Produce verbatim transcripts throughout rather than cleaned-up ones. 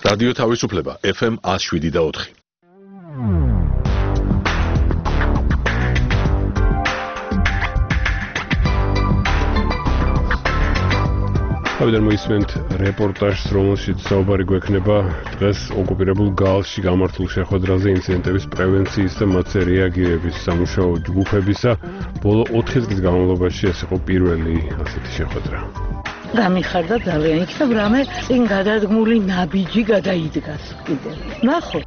რადიო თავისუფლება ეფ ემ one oh seven და four. Aveder moisment reportaჟს, რომელშიც საუბარი გვექნება დღეს ოკუპირებულ გალში გამართულ შეხვედრაზე ინციდენტების პრევენციის და მათზე რეაგირების სამუშაო ჯგუფებისა ბოლო ოთხი წლის განმავლობაში ეს იყო პირველი ასეთი შეხვედრა. გამიხარდა ძალიან, იქნებ რამე წინ გადადგმული ნაბიჯი გადაიდგას კიდევ. ნახო.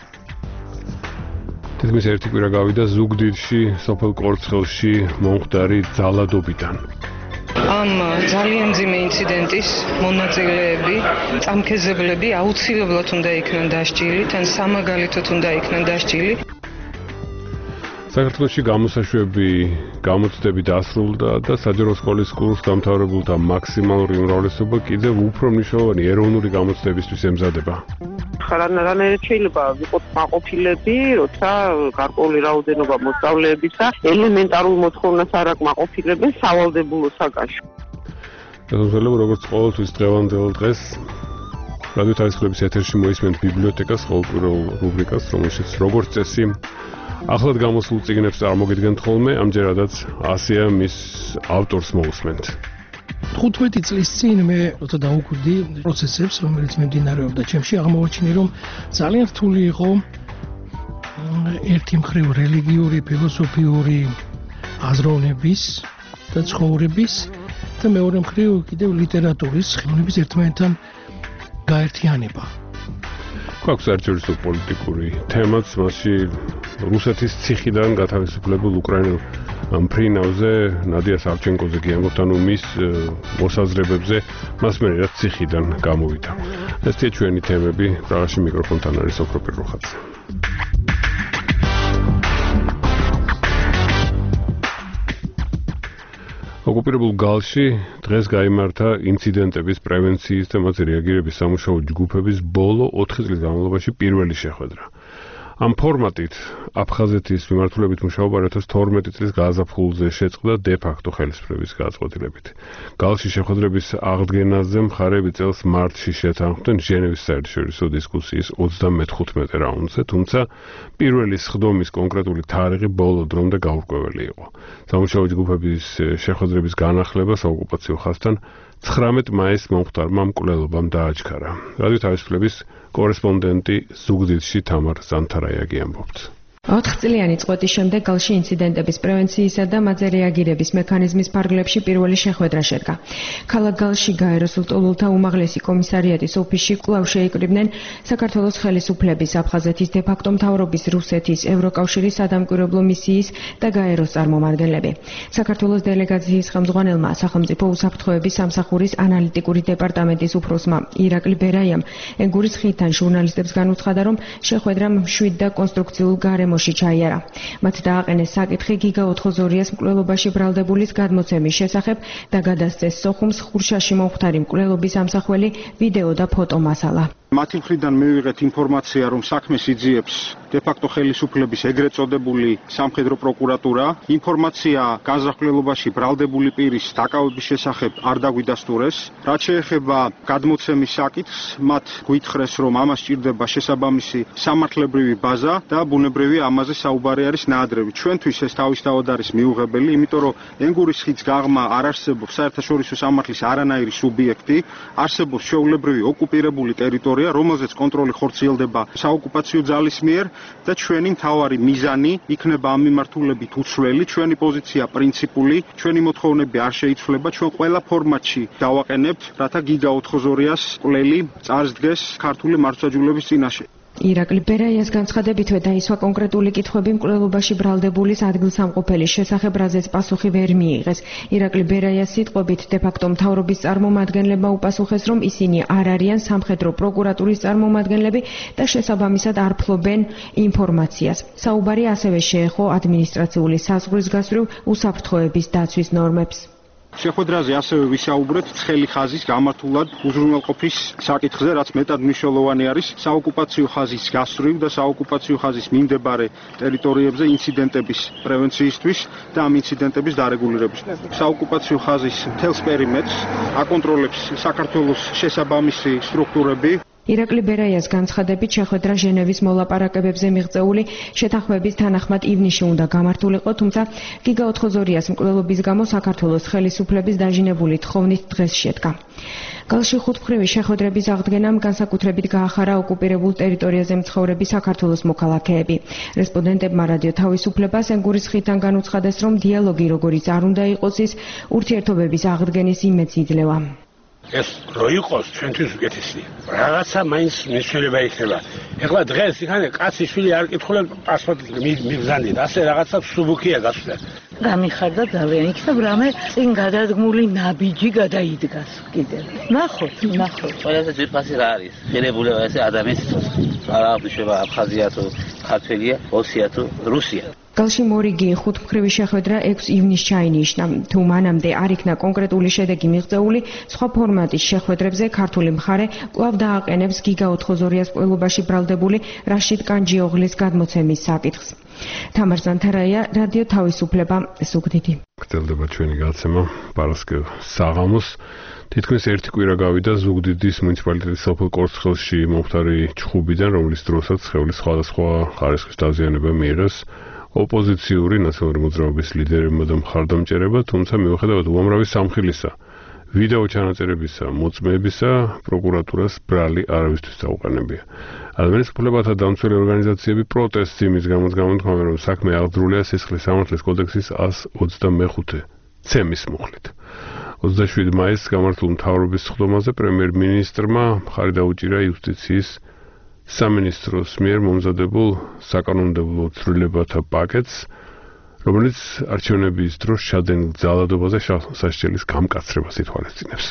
თითქმის ერთი კვირა გავიდა ზუგდიდში, სოფელ კორცხელში მომხდარი ძალადობიდან. Am ძალიან მძიმე ინციდენტის მონაწილეები, წამქეზებლები აუცილებლად უნდა იქნან დასჯილი, თან სამაგალითოდ უნდა იქნან დასჯილი. საქართველოში გამოსაშვები გამოცდები დასრულდა და საჯარო სკოლის კურსს დამთავრებულთა მაქსიმალური უმრავლესობა კიდევ უფრო მნიშვნელოვანი ეროვნული გამოცდებისთვის ემზადება. რანაირად შეიძლება ვიყოთ მაყოფილები, როცა გარკვეული რაოდენობა მოსწავლეებისა ელემენტარულ მოთხოვნას არ აკმაყოფილებენ სავალდებულო საგანში. გასაგებია, როგორც ყოველთვის დღევანდელ დღეს რადიო თავისუფლების ეთერში მოისმენთ ბიბლიოთეკას ყოველკვირეულ რუბრიკას, რომელშიც როგორც წესი ახლად გამოსულ წიგნებს წარმოგიდგენთ ხოლმე, ამჯერადაც ასეა მის ავტორს მოусმენთ. თხუთმეტი წლის წინ მე როცა დავუკვირდი პროცესებს, რომელიც მიმდინარეობდა ჩემში, აღმოვაჩინე, რომ ძალიან რთული იყო ერთი მხრივ რელიგიური, ფილოსოფიური აზროვნების და ცხოვრების და მეორე მხრივ კიდევ ლიტერატურის ხელოვნების ერთმანეთთან გაერთიანება. გვაქვს საერთაშორისო პოლიტიკური თემაც, მასში რუსეთის ციხიდან გათავისუფლებულ უკრაინელ მფრინავზე, ნადია სავჩენკოზე გიამბობთ, ანუ მის მოსაზრებებზე, მას მე რაც ციხიდან გამოვიდა. ესეა ჩვენი თემები, პრაღაში მიკროფონთან არის ოქრო პიროხაძე. ოკუპირებულ გალში დღეს გაიმართა ინციდენტების პრევენციის და მათზე რეაგირების სამუშაო ჯგუფების ბოლო ოთხი წლის განმავლობაში პირველი შეხვედრა. Am ფორმატით აფხაზეთის მიმართულებით მუშაობა two thousand twelve წლის გაზაფხულზე შეწყდა de facto ხელისუფლების გადაწყვეტილებით. გალში შეხვედრების აღდგენაზე მხარეები წელს მარტში შეთანხმდნენ ჟენევის საერთაშორისო დისკუსიის thirty-five რაუნდზე, თუმცა პირველი სხდომის კონკრეტული თარიღი ბოლო დრომდე გაურკვეველი იყო. სამუშაო ჯგუფების შეხვედრების განახლება საოკუპაციო ხაზთან nineteen მაისს მომხდარმა მკვლელობამ დააჩქარა. რადიო თავისუფლების კორესპონდენტი ზუგდიდში თამარ ზანთარაიაგი ამბობს. ოთხწლიანი წყვეტის შემდეგ გალში ინციდენტების პრევენციისა და მათზე რეაგირების მექანიზმის ფარგლებში პირველი შეხვედრა შედგა. ქალაქ გალში გაეროს ლტოლულთა უმაღლესი კომისარიატის ოფისში კვლავ შეიკრიბნენ საქართველოს ხელისუფლების, აფხაზეთის de facto მთავრობის, რუსეთის, ევროკავშირის სადამკვირვებლო მისიის და გაეროს წარმომადგენლები. საქართველოს დელეგაციის ხელმძღვანელმა სახელმწიფო უსაფრთხოების სამსახურის ანალიტიკური დეპარტამენტის უფროსმა ირაკლი ბერაიამ ენგურის ხიდთან ჟურნალისტებს განუცხადა, რომ შეხვედრამ მშვიდ და კონსტრუქციულ გარემოში ჩაიარა. მათ დააყენეს საკითხი გიგა ოთხმოცდაორი-ას მკვლელობაში ბრალდებულის გადმოცემის შესახებ და გადასცეს სოხუმს ხურშაში მომხდარი მკვლელობის ამსახველი ვიდეო და ფოტომასალა. მათი მხრიდან მივიღეთ ინფორმაცია, რომ საქმეს იძიებს de facto ხელისუფლების ეგრეთ წოდებული სამხედრო პროკურატურა. ინფორმაცია განზრახველობაში ბრალდებული პირის დაკავების შესახებ არ დაგვიდასტურეს. რაც შეეხება გადმოცემის საკითხს, მათ გვითხრეს, რომ ამას სჭირდება შესაბამისი სამართლებრივი ბაზა და ბუნებრივი ამაზე საუბარი არის ნაადრევი. ჩვენთვის ეს თავისთავად არის მიუღებელი, იმიტომ რომ ენგურის ხიდს გაღმა არ არსებობს საერთაშორისო სამართლის არანაირი სუბიექტი, არსებობს ჩვეულებრივი ოკუპირებული ტერიტორია, რომელზეც კონტროლი ხორციელდება საოკუპაციო ძალის მიერ და ჩვენი მთავარი მიზანი იქნება ამ მიმართულებით უცვლელი, ჩვენი პოზიცია პრინციპული, ჩვენი მოთხოვნები არ შეიცვლება, ჩვენ ყველა ფორმატში დავაყენებთ, რათა გიგა ოთხმოცდაორი-ას მკვლელი წარსდგეს ქართული მართლმსაჯულების წინაშე. ირაკლი ბერაიას განცხადებითვე დაისვა კონკრეტული კითხვები მკვლელობაში ბრალდებულის ადგილსამყოფელის შესახებ, რაზეც პასუხი ვერ მიიღეს. ირაკლი ბერაიას სიტყვებით de facto მთავრობის წარმომადგენლებმა უპასუხეს, რომ ისინი არ არიან სამხედრო პროკურატურის წარმომადგენლები და შესაბამისად არ ფლობენ ინფორმაციას. საუბარი ასევე შეეხო ადმინისტრაციული საზღვრისგასწვრივ უსაფრთხოების დაცვის ნორმებს. შეხვედრაზე ასევე ვისაუბრეთ ცხელი ხაზის გამართულად უზრუნველყოფის საკითხზე, რაც მეტად მნიშვნელოვანი არის საოკუპაციო ხაზის გასწვრივ და საოკუპაციო ხაზის მიმდებარე ტერიტორიებზე ინციდენტების პრევენციისთვის და ამ ინციდენტების დარეგულირებისთვის. საოკუპაციო ხაზის მთელს პერიმეტრს აკონტროლებს საქართველოს შესაბამისი სტრუქტურები. ირაკლი ბერაიას განცხადებით შეხვედრა ჟენევის მოლაპარაკებებზე მიღწეული შეთანხმების თანახმად ივნისში უნდა გამართულიყო, თუმცა გიგა ოთხოზორიას მკვლელობის გამო საქართველოს ხელისუფლების დაჟინებული თხოვნით დღეს შედგა. გალში ხუთმხრივი შეხვედრების აღდგენამ განსაკუთრებით გაახარა ოკუპირებულ ტერიტორიაზე მცხოვრები საქართველოს მოქალაქეები. რესპონდენტებმა რადიო თავისუფლებას ენგურის ხიდთან განუცხადეს, რომ დიალოგი როგორიც არ უნდა იყოს, ის ურთიერთობების აღდგენის იმედს იძლევა. ეს რო იყოს ჩვენთვის უკეთესია. რაღაცა მაინც მნიშვნელობა იქნება. ეხლა დღეს იქანე კაცი შვილი არ კითხულობ პასპორტი მიგზავნით, ასე რაღაცა სუბუქია გასვლა. გამიხარდა ძალიან, იქნებ რამე წინ გადადგმული ნაბიჯი გადაიდგას კიდევ. ნახოთ, ნახოთ. ყველაზე ძვირფასი რა არის? ღირებულება ესე ადამიანის სიცოცხლე. არ აღნიშნება აფხაზია თუ ქართველია, ოსია თუ რუსია. გალში მორიგი ხუთმხრივი შეხვედრა ექვსი ივნისს ჩაინიშნა. თუ მანამდე არ იქნა კონკრეტული შედეგი მიღწეული, სხვა ფორმატის შეხვედრებზე ქართული მხარე კვლავ დააყენებს გიგა ოთხოზორიას ყოლობაში ბრალდებული რაშიდ კანჯიოღლის გადმოცემის საკითხს. თამარ ზანთარაია, რადიო თავისუფლება, ზუგდიდი. გრძელდება ჩვენი გაცემა პარასკევ საღამოს. თითქმის ერთი კვირა გავიდა ზუგდიდის მუნიციპალიტეტის სოფელ კორცხელში მომხდარი ჩხუბიდან, რომლის დროსაც სხეულის სხვადასხვა ხარისხის დაზიანება მიიღეს ოპოზიციური ნაციონალური მოძრაობის ლიდერებმა და მხარდამჭერებმა, თუმცა მიუხედავად უამრავი სამხილისა, ვიდეო ჩანაწერებისა, მოწმეებისა, პროკურატურას ბრალი არავისთვის დაუყენებია. ადამიანის უფლებათა დამცველი ორგანიზაციები პროტესტს იმის გამოც გამოთქვამენ, რომ საქმე აღძრულია სისხლის სამართლის კოდექსის ას ოცდამეხუთე ცემის მუხლით. ოცდაშვიდი მაისს გამართულ მთავრობის სხდომაზე პრემიერ-მინისტრმა მხარი დაუჭირა იუსტიციის სამინისტროს მიერ მომზადებულ საკანონმდებლო ცვლილებათა პაკეტს, რომელიც არჩევნების დროს ჩადენილ ძალადობაზე სასჯელის გამკაცრებას ითვალისწინებს.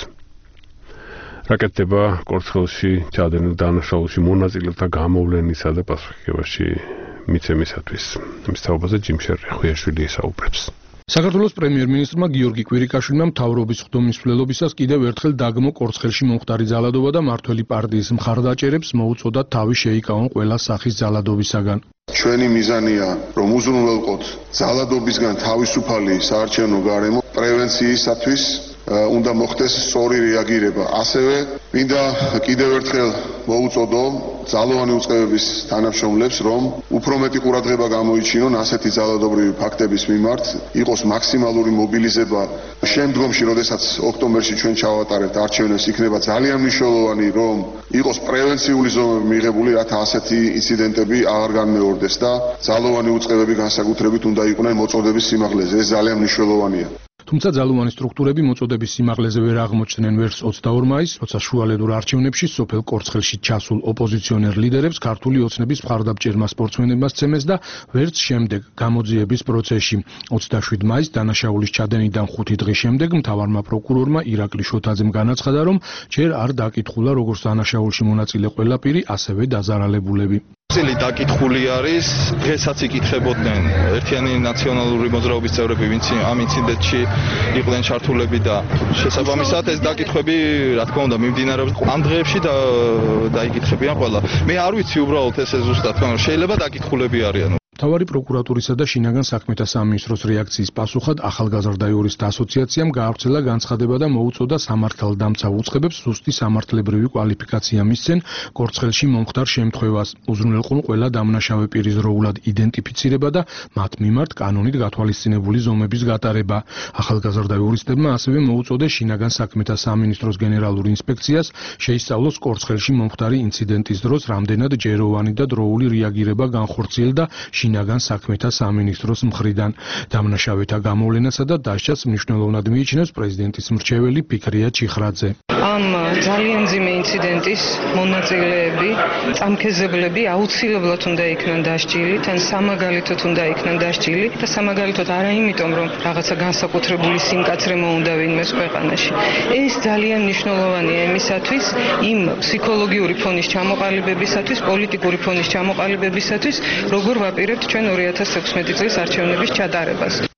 რაკეთდება კორცხელში ჩადენილ დანაშაულში მონაწილეთა გამოვლენისა და პასუხისმგებაში მიცემისათვის. მის თაობაზე ჯიმშერ ხვიაშვილი ესაუბრებს. საქართველოს პრემიერ-მინისტრმა გიორგი კვირიკაშვილმა მთავრობის სხდომის მცველობისას კიდევ ერთხელ დაგმო კორცხელში მომხდარი ძალადობა და მართველი პარტიის მხარდაჭერებს მოუწოდა თავი შეიკავონ ყველა სახის ძალადობისაგან. ჩვენი მიზანია, რომ უზრუნველყოთ ძალადობისგან თავისუფალი საარჩევნო გარემო პრევენციისათვის უნდა მოხდეს სწორი რეაგირება. ასევე მინდა კიდევ ერთხელ მოუწოდო ძალოვანი უწყებების თანამშრომლებს, რომ უფრო მეტი ყურადღება გამოიჩინონ ასეთი ძალადობრივი ფაქტების მიმართ, იყოს მაქსიმალური მობილიზება. შემდგომში, როდესაც ოქტომბერში ჩვენ ჩავატარებთ არჩევნებს, იქნება ძალიან მნიშვნელოვანი, რომ იყოს პრევენციული ზომები მიღებული, რათა ასეთი ინციდენტები აღარ განმეორდეს და ძალოვანი უწყებები განსაკუთრებით უნდა იყვნენ მოწოდების სიმაღლეზე. ეს ძალიან მნიშვნელოვანია. თუმცა ძალოვანი სტრუქტურები მოწოდების სიმაღლეზე ვერ აღმოჩნდნენ ვერც ოცდაორ მაისს, როცა შუალედურ არჩევნებში სოფელ კორცხელში ჩასულ ოპოზიციონერ ლიდერებს ქართული ოცნების მხარდამჭერმა სპორტსმენებმა სცემეს და ვერც შემდეგ გამოძიების პროცესში. ოცდაშვიდი მაისს დანაშაულის ჩადენიდან ხუთი დღის შემდეგ მთავარმა პროკურორმა ირაკლი შოთაძემ განაცხადა, რომ ჯერ არ დაკითხულა როგორც დანაშაულში მონაწილე ყველა პირი, ასევე დაზარალებულები. წილი დაკითხული არის, დღესაც იკითხებოდნენ ერთიანი ნაციონალური მოძრაობის წევრები, ვინც ამ ინციდენტში იყვნენ ჩართულები და შესაბამისად ეს დაკითხვები, რა თქმა უნდა, მიმდინარეობს ამ დღეებში და დაიკითხებიან ყველა. მე არ ვიცი უბრალოდ ესე ზუსტად, მაგრამ შეიძლება დაკითხულები არიან. მთავარი პროკურატურისა და შინაგან საქმეთა სამინისტროს რეაქციის პასუხად ახალგაზრდა იურისტთა ასოციაციამ გაავრცელა განცხადება და მოუწოდა სამართალდამცავ უწყებებს ზუსტი სამართლებრივი კვალიფიკაცია მისცენ კორცხელში მომხდარ შემთხვევას, უზრუნველყონ ყველა დამნაშავე პირის დროულად იდენტიფიცირება და მათ მიმართ კანონით გათვალისწინებული ზომების გატარება. ახალგაზრდა იურისტებმა ასევე მოუწოდეს შინაგან საქმეთა სამინისტროს გენერალურ ინსპექციას შეისწავლოს კორცხელში მომხდარი ინციდენტის დროს რამდენად ჯეროვანი და დროული რეაგირება განხორციელდა შინაგან საქმეთა სამინისტროს მხრიდან. დამნაშავეთა გამოვლენასა და დასჯას მნიშვნელოვნად მიიჩნევს პრეზიდენტის მრჩეველი ფიქრია ჩიხრაძე. ამ ძალიან მძიმე ინციდენტის მონაწილეები, წამქეზებლები აუცილებლად უნდა იქნან დასჯილი, თან სამაგალითოდ უნდა იქნან დასჯილი და სამაგალითოდ არა იმიტომ, რომ რაღაცა განსაკუთრებული სიმკაცრე მოუნდა ვინმეს ქვეყანაში. ეს ძალიან მნიშვნელოვანია იმისათვის, იმ ფსიქოლოგიური ფონის ჩამოყალიბებისათვის, პოლიტიკური ფონის ჩამოყალიბებისათვის, როგორ ვაპირებთ ჩვენ ორი ათას ექვსმეტი წლის არჩევნების ჩატარებას.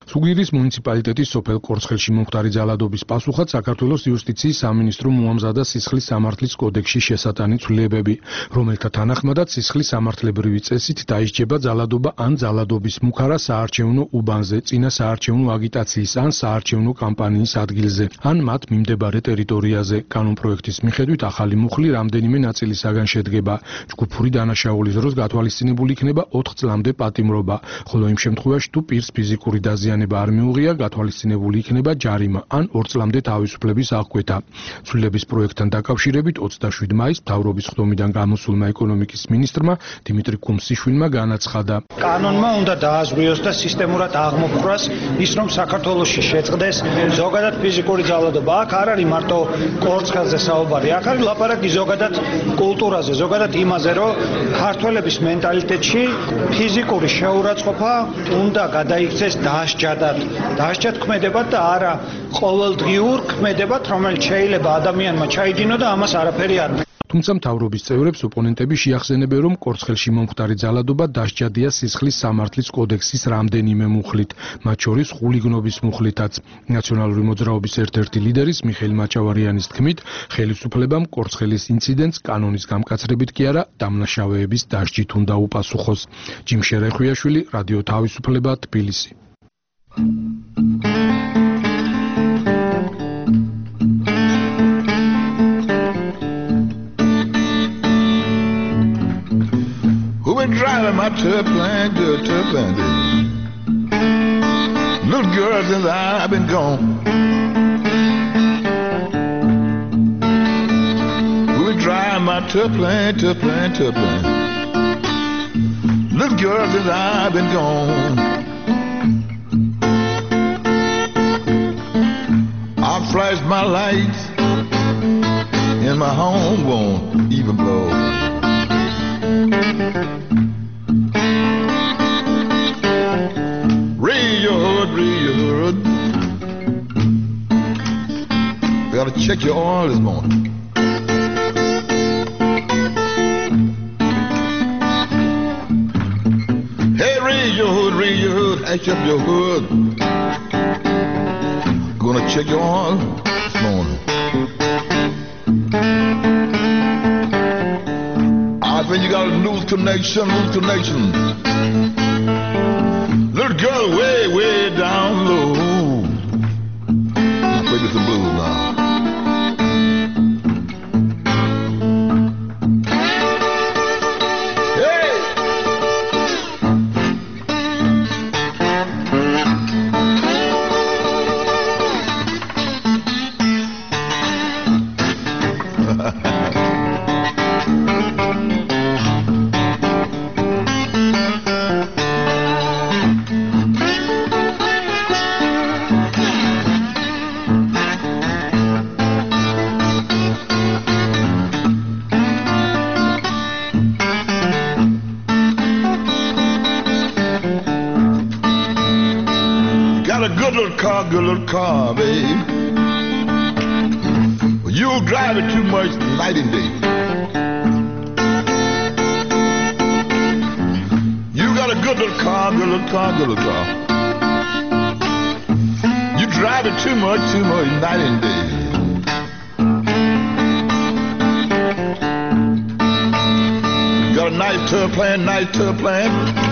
ზუგდიდის მუნიციპალიტეტის სოფელ კორცხელში მომხდარი ძალადობის პასუხად საქართველოს იუსტიციის სამინისტრომ მოამზადა სისხლის სამართლის კოდექსში შესატანი ცვლილებები, რომელთა თანახმადაც სისხლის სამართლებრივი წესით დაისჯება ძალადობა ან ძალადობის მუქარა საარჩევნო უბანზე, წინა საარჩევნო აგიტაციის ან საარჩევნო კამპანიის ადგილზე, ან მათ მიმდებარე ტერიტორიაზე. კანონპროექტის მიხედვით ახალი მუხლი რამდენიმე ნაწილისაგან შედგება. ჯგუფური დანაშაულის დროს გათვალისწინებული იქნება ოთხ წლამდე პატიმრობა, ხოლო იმ შემთხვევაში თუ პირს ფიზიკური დაზიანება არ მიუღია, გათვალისწინებული იქნება ჯარიმა ან ორ წლამდე თავისუფლების აღკვეთა. ცვლილების პროექტთან დაკავშირებით ოცდაშვიდ მაისს მთავრობის ხდომიდან გამოსულმა ეკონომიკის მინისტრმა დიმიტრი კუმსიშვილმა განაცხადა. კანონმა უნდა დააზღვიოს და სისტემურად აღმოფხვრას ის, რომ საქართველოში შეწყდეს ზოგადად ფიზიკური ძალადობა. აქ არ არის მარტო კორცხელზე საუბარი, აქ არის ლაპარაკი ზოგადად კულტურაზე, ზოგადად იმაზე, რომ ქართველების მენტალიტეტში ფიზიკური შეურაცხყოფა უნდა გადაიქცეს დასჯადად. დასჯად ქმედებათ და არა ყოველდღიურ ქმედებათ, რომელიც შეიძლება ადამიანმა ჩაიდინო და ამას არაფერი არ თუმცა მთავრობის წევრებს ოპონენტები შეახსენებენ, რომ კორცხელში მომხდარი ძალადობა დასჯადია სისხლის სამართლის კოდექსის რამდენიმე მუხლით, მათ შორის ხულიგნობის მუხლითაც. ნაციონალური მოძრაობის ერთ-ერთი ლიდერის მიხეილ მაჭავარიანის თქმით, ხელისუფლებამ კორცხელის ინციდენტს კანონის გამკაცრებით კი არა, დამნაშავეების დასჯით უნდა უპასუხოს. ჯიმ შერეხვიაშვილი, რადიო თავისუფლება, თბილისი. Driving my turbine, good turbine. Little girl, since I've been gone. We're driving my turbine, turbine, turbine. Little girl, since I've been gone. I flashed my lights, and my home won't even blow. Raise your hood, raise your hood. Gotta check your oil this morning. Hey, raise your hood, raise your hood, act up your hood. Gonna check your oil this morning. I think you got a loose connection, loose connection. Little girl way, way down low. I'll play you some blues now. Hey! Good little car, babe. You drive it too much night and day. You got a good little car, good little car, good little car. You drive it too much, too much night and day. You got a nice tub plan, nice tub plan.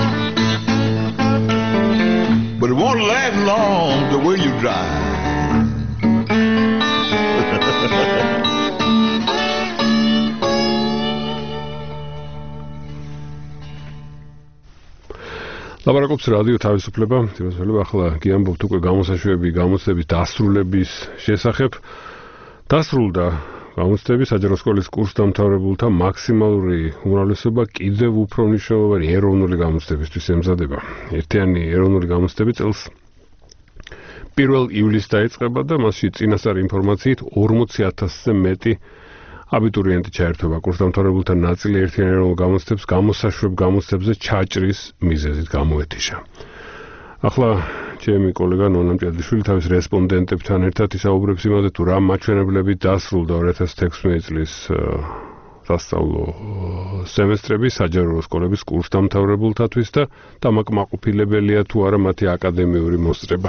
But it won't last long the way you drive. ლაპარაკობს რადიო თავისუფლება, თვითონ ახლა გიამბობთ უკვე გამოსაშვები, გამოცდების დასრულების შესახებ. დასრულდა გამოცდები საჯარო სკოლის კურსდამთავრებულთა მაქსიმალური უმრავლესობა კიდევ უფრო მნიშვნელოვანი ეროვნული გამოცდებისთვის ემზადება. ერთიანი ეროვნული გამოცდები წელს პირველ ივლისს დაიწყება და მასში წინასწარი ინფორმაციით ორმოცი ათასზე მეტი აბიტურიენტი ჩაერთვება. კურსდამთავრებულთა ნაწილი ერთიან ეროვნულ გამოცდებს გამოსაშვებ გამოცდებზე ჩაჭრის მიზეზით გამოეთიშა. ახლა ჩემი კოლეგა ნონა მჭედლიშვილი თავის რესპონდენტებთან ერთად ისაუბრებს იმაზე, თუ რა მაჩვენებლები დასრულდა ორი ათას თექვსმეტი წლის სასწავლო სემესტრები საჯარო სკოლების კურსდამთავრებულთათვის და დამაკმაყოფილებელია თუ არა მათი აკადემიური მოსწრება.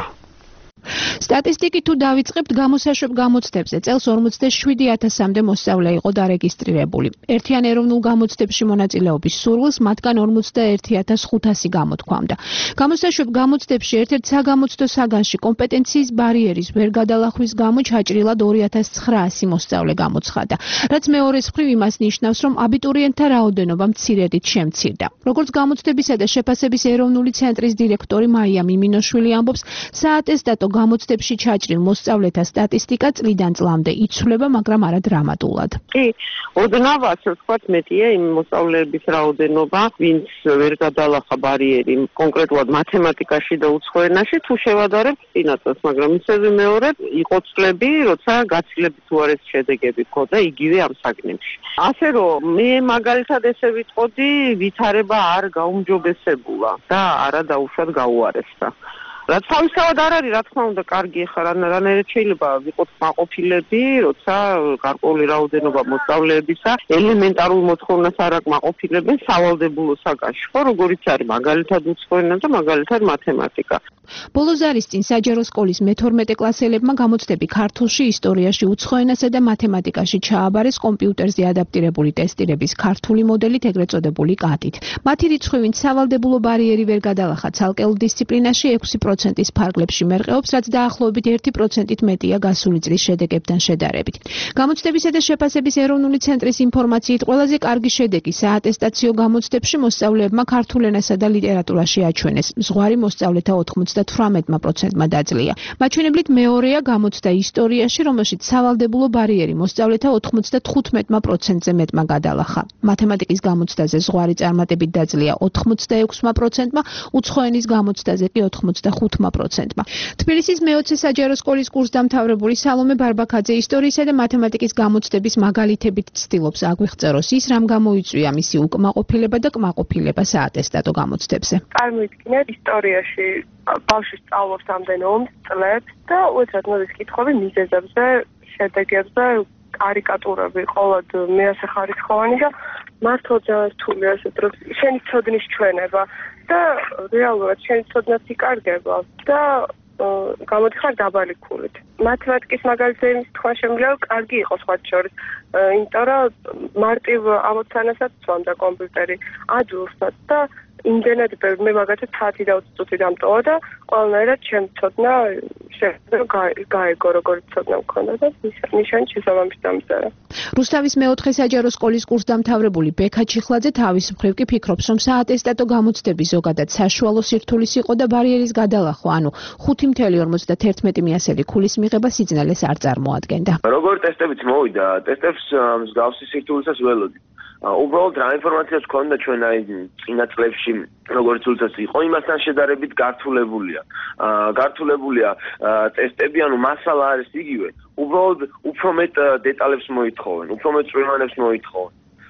სტატისტიკით თუ დავიწყებთ გამოსაშვებ გამოცდებზე წელს ორმოცდაშვიდი ათასამდე მოსწავლე იყო დარეგისტრირებული. ერთიან ეროვნულ გამოცდებში მონაწილეობის სურვილს მათგან ორმოცდაერთი ათას ხუთასი გამოთქვამდა. გამოსაშვებ გამოცდებში ერთ-ერთ საგამოცდო საგანში კომპეტენციის ბარიერის ვერ გადალახვის გამო ჩაჭრილად ორი ათას ცხრაასი მოსწავლე გამოცხადა, რაც მეორეს მხრივ იმას ნიშნავს, რომ აბიტურიენტთა რაოდენობა მცირედით შემცირდა. როგორც გამოცდებისა და შეფასების ეროვნული ცენტრის დირექტორი მაია მიმინოშვილი ამბობს, საატესტატო გამოცდებში ჩაჭრილ მოსწავლეთა სტატისტიკა წლიდან წლამდე იცვლება, მაგრამ არა დრამატულად. კი, ოდნავ ასე ვთქვათ, მეტია იმ მოსწავლეების რაოდენობა, ვინც ვერ გადალახა ბარიერი კონკრეტულად მათემატიკაში და უცხო ენაში, თუ შევადარებთ წინა წელს, მაგრამ ისევე მეორე იყო წლები, როცა გაცილებით უარესი შედეგები ჰქონდა იგივე ამ საგნებში. ასე რომ მე მაგალითად ესე ვიტყოდი, ვითარება არ გაუმჯობესებულა და არა დაუშვათ გაუარესდა. რაც თავისთავად არ არის, რა თქმა უნდა, კარგი ახლა რანაირად შეიძლება ვიყოთ მაყოფილები, როცა გარკვეული რაოდენობა მოსწავლეებისა ელემენტარულ მოთხოვნას არ აკმაყოფილებენ სავალდებულო საგანში, ხო, როგორიც არის მაგალითად უცხო ენა და მაგალითად მათემატიკა. ბოლო ზარის წინ საჯარო სკოლის მეთორმეტე კლასელებმა გამოცდები ქართულში, ისტორიაში, უცხო ენასა და მათემატიკაში ჩააბარეს კომპიუტერზე ადაპტირებული ტესტირების ქართული მოდელით, ეგრეთ წოდებული კატით. მათი რიცხვი, ვინც სავალდებულო ბარიერი ვერ გადალახა ცალკეულ დისციპლინაში, ექვსი პროცენტის ფარგლებში მერყეობს, რაც დაახლოებით ერთი პროცენტით მეტია გასული წლის შედეგებთან შედარებით. გამოცდებისა და შეფასების ეროვნული ცენტრის ინფორმაციით ყველაზე კარგი შედეგი საატესტაციო გამოცდებში მოსწავლეებმა ქართულ ენასა და ლიტერატურაში აჩვენეს. ზღვარი მოსწავლეთა ოცდათვრამეტ პროცენტმა დაძლია. მაჩვენებლით მეორეა გამოცდა ისტორიაში, რომელშიც სავალდებულო ბარიერი მოსწავლეთა ოცდათხუთმეტ პროცენტზე მეტმა გადალახა. მათემატიკის გამოცდაზე ზღვარი წარმატებით დაძლია ოცდაექვსი პროცენტმა, უცხო ენის გამოცდაზე კი ოცდახუთი პროცენტმა. თბილისის მეოცე საჯარო სკოლის კურსდამთავრებული სალომე ბარბაქაძე ისტორიისა და მათემატიკის გამოცდების მაგალითებით ცდილობს აგვიღწევოს ის, რამ გამოიწვია მისი უკმაყოფილება და კმაყოფილება საატესტატო გამოცდებზე. წარმოიდგინეთ, ისტორიაში ბავშვი სწავლობს ამდენო წლებს და უეცრად მოდის კითხვები მიზეზებზე, შედეგებზე, კარიკატურები ყოველდღე მეათე ხარისხოვანი და მართლა ძალიან რთულია ასე დროს შენი ცოდნის ჩვენება და რეალურად შენი ცოდნაც იკარგება და გამოდიხარ დაბალი ქულით. მათემატიკის მაგალითზე თქვა შემიძლია კარგი იყოს სხვა შორის, იმიტომ რომ მარტივ ამოცანასაც ცვამდა კომპიუტერი აჯურსაც და იმდენად მე მაგათი თათი და ოცი წუთი დამტოვა და ყველანაირად შემცოდნა შეხედა გაეგო როგორც ცოდნა მქონდა და ნიშანი შესაბამის დამწერა. რუსთავის მეოთხე საჯარო სკოლის კურსდამთავრებული ბექა ჩიხლაძე თავის მხრივ კი ფიქრობს, რომ საატესტატო გამოცდები ზოგადად საშუალო სირთულის იყო და ბარიერის გადალახვა, ანუ ხუთი ათეული ორმოცდაერთი მიასელი ქულის მიღება სიძნელეს არ წარმოადგენდა. როგორ ტესტებიც მოვიდა, ტესტებს მსგავსი სირთულისას ველოდი. უბრალოდ რა ინფორმაციაც გქონდა ჩვენ აი წინა წლებში როგორც თულსაც იყო იმასთან შედარებით გართულებულია. გართულებულია ტესტები, ანუ მასალა არის იგივე. უბრალოდ უფრო მეტ დეტალებს მოითხოვენ, უფრო მეტ წვრილმანებს მოითხოვენ.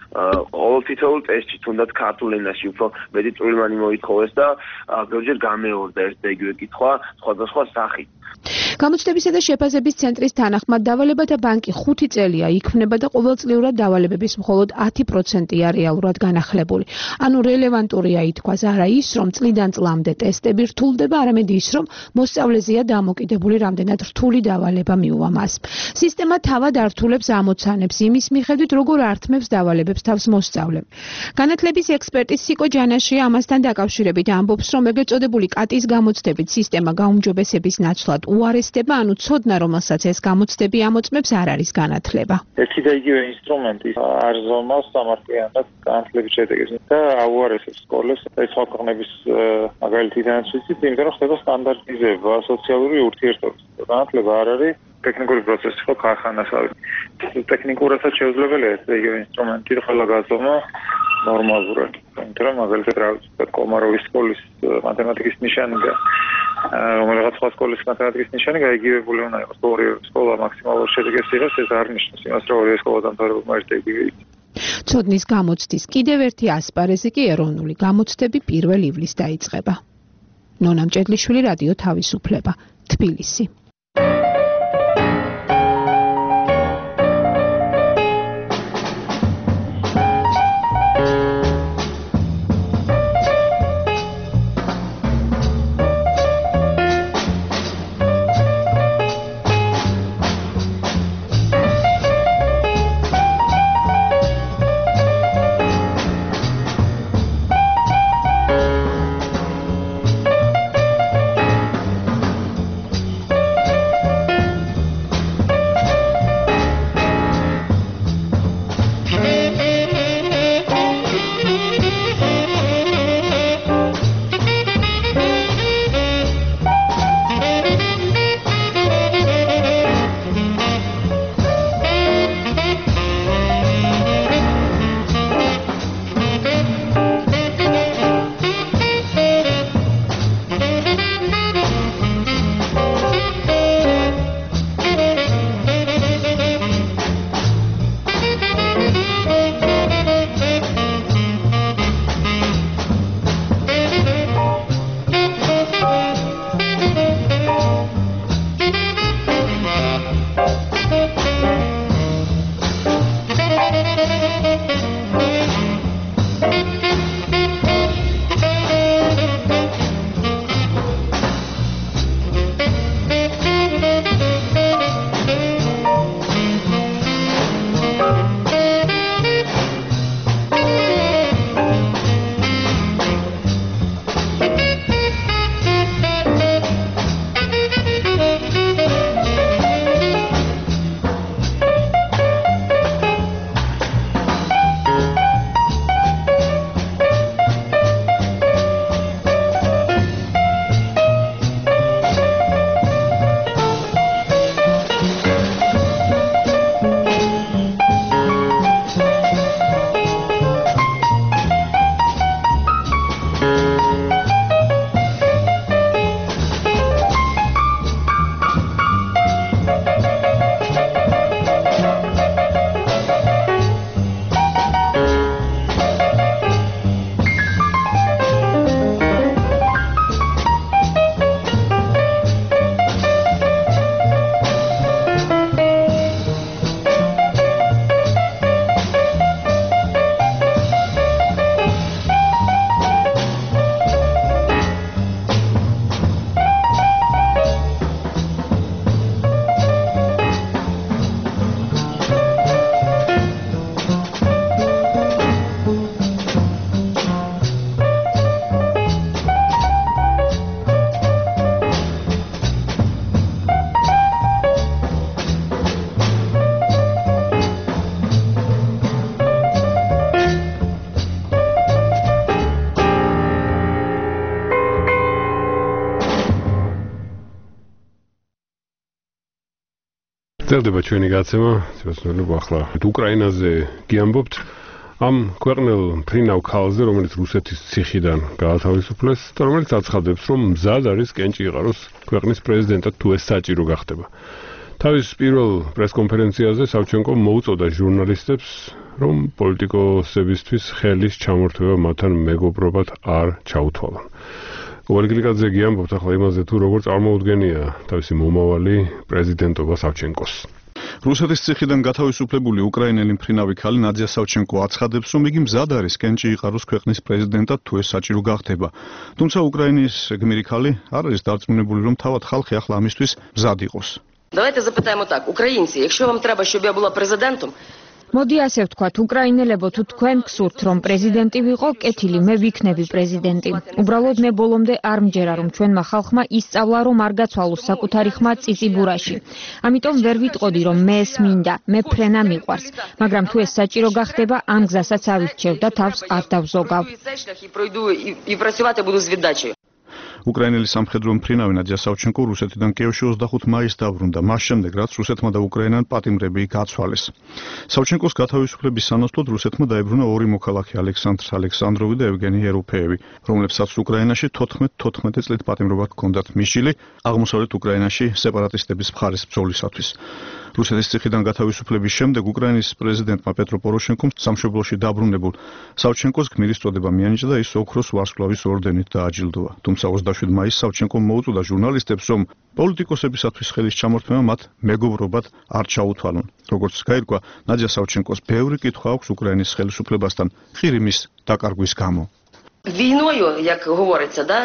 ყოველ თითოეულ ტესტში თუნდაც ქართულ ენაში უფრო მეტი წვრილმანი მოითხოვეს და ბევრჯერ გამეორდა ერთ და იგივე კითხვა სხვადასხვა სახით. გამოცდებისა და შეფასების ცენტრის თანახმად დავალებათა ბანკი ხუთი წელია იქმნება და ყოველწლიურად დავალებების მხოლოდ ათი პროცენტია რეალურად განახლებული. ანუ რელევანტურია ითქვას არა ის, რომ წლიდან წლამდე ტესტები რთულდება, არამედ ის, რომ მოსწავლეზეა დამოკიდებული რამდენად რთული დავალება მიუვა მას. სისტემა თავად ართულებს ამოცანებს იმის მიხედვით, როგორ ართმევს დავალებებს თავს მოსწავლე. განათლების ექსპერტი სიკო ჯანაშია ამასთან დაკავშირებით ამბობს, რომ ეგრეთ წოდებული კატის გამოცდებით სისტემა გაუმჯობესების ნაცვლად უარესდება, ანუ ცოდნა, რომელსაც ეს გამოცდები ამოწმებს, არ არის განათლება. ერთი და იგივე ინსტრუმენტი არ ზომავს სამართლიანად განათლების შედეგებს და აუარესებს სკოლებს. ეს სხვა ქვეყნების მაგალითიდანაც ვიცით, იმიტომ რომ ხდება სტანდარტიზება, სოციალური ურთიერთობის. განათლება არ არის ტექნიკური პროცესი, ხო, ქარხანასავე. ტექნიკურადაც შეუძლებელია ეს იგივე ინსტრუმენტი ყველა გაზომა ნორმალურად. იმიტომ რომ მაგალითად რა ვიცი, კომაროვის სკოლის მათემატიკის ნიშანი და რომელიღაც სხვა სკოლის მათემატიკის ნიშანი გაიგივებული უნდა იყოს. ორი სკოლა მაქსიმალურ შედეგებს იღებს, ეს არ ნიშნავს იმას, რომ ორი სკოლა დამთავრებულმა ერთ იგივე იყოს. ცოდნის გამოცდის კიდევ ერთი ასპარეზი კი ეროვნული გამოცდები პირველ ივლისს დაიწყება. ნონა მჭედლიშვილი, რადიო თავისუფლება, თბილისი. გრძელდება ჩვენი გაცემა, ცოტა ახლა უკრაინაზე გიამბობთ. ამ ქვეყნელ ფრინავ ქალზე, რომელიც რუსეთის ციხიდან გაათავისუფლეს და რომელიც აცხადებს, რომ მზად არის კენჭი იყაროს ქვეყნის პრეზიდენტად თუ ეს საჭირო გახდება. თავის პირველ პრესკონფერენციაზე სავჩენკომ მოუწოდა ჟურნალისტებს, რომ პოლიტიკოსებისთვის ხელის ჩამორთმევა მათთან მეგობრობად არ ჩაუთვალონ. გოგოლიკლიძე გიამბობთ ახლა იმაზე, თუ როგორ წარმოუდგენია თავისი მომავალი პრეზიდენტობა სავჩენკოს. რუსეთის ციხიდან გათავისუფლებული უკრაინელი მფრინავი ქალი ნადია სავჩენკო აცხადებს, რომ იგი მზად არის კენჭი იყაროს ქვეყნის პრეზიდენტად თუ ეს საჭირო გახდება. თუმცა უკრაინის გმირი ქალი არ არის დარწმუნებული, რომ თავად ხალხი ახლა ამისთვის მზად იყოს. Давайте запитаємо так, українці, якщо вам треба, щоб я була президентом, მოდი ასე ვთქვათ, უკრაინელებო, თუ თქვენ გსურთ, რომ პრეზიდენტი ვიყო, კეთილი, მე ვიქნები პრეზიდენტი. უბრალოდ მე ბოლომდე არ მჯერა, რომ ჩვენმა ხალხმა ისწავლა, რომ არ გაცვალოს საკუთარი ხმა წიწიბურაში. ამიტომ ვერ ვიტყოდი, რომ მე ეს მინდა, მე ფრენა მიყვარს. მაგრამ თუ ეს საჭირო გახდება, ამ გზასაც ავირჩევ და თავს არ დავზოგავ. უკრაინელი სამხედრო მფრინავი ნადია სავჩენკო რუსეთიდან კიევში ოცდახუთი მაისს დაბრუნდა, მას შემდეგ რაც რუსეთმა და უკრაინამ პატიმრები გაცვალეს. სავჩენკოს გათავისუფლების სანაცვლოდ რუსეთმა დაებრუნა ორი მოქალაქე ალექსანდრ ალექსანდროვი და ევგენი ეროფეევი, რომლებსაც უკრაინაში თოთხმეტი წლით პატიმრობა ჰქონდათ მისჯილი აღმოსავლეთ უკრაინაში სეპარატისტების მხარის ბრძოლისათვის. რუსეთის ციხიდან გათავისუფლების შემდეგ უკრაინის პრეზიდენტმა პეტრო პოროშენკომ სამშობლოში დაბრუნებულ სავჩენკოს გმირის წოდება მიანიჭა და ის ოქროს ვარსკვლავის ორდენით დააჯილდოვა. თუმცა ოცდაშვიდი მაისს სავჩენკომ მოუწოდა ჟურნალისტებს, რომ პოლიტიკოსებისათვის ხელის ჩამორთმევა მათ მეგობრობად არ ჩაუთვალონ. როგორც გაირკვა, ნადია სავჩენკოს ბევრი კითხვა აქვს უკრაინის ხელისუფლებასთან ყირიმის დაკარგვის გამო. Війною, як говориться, да,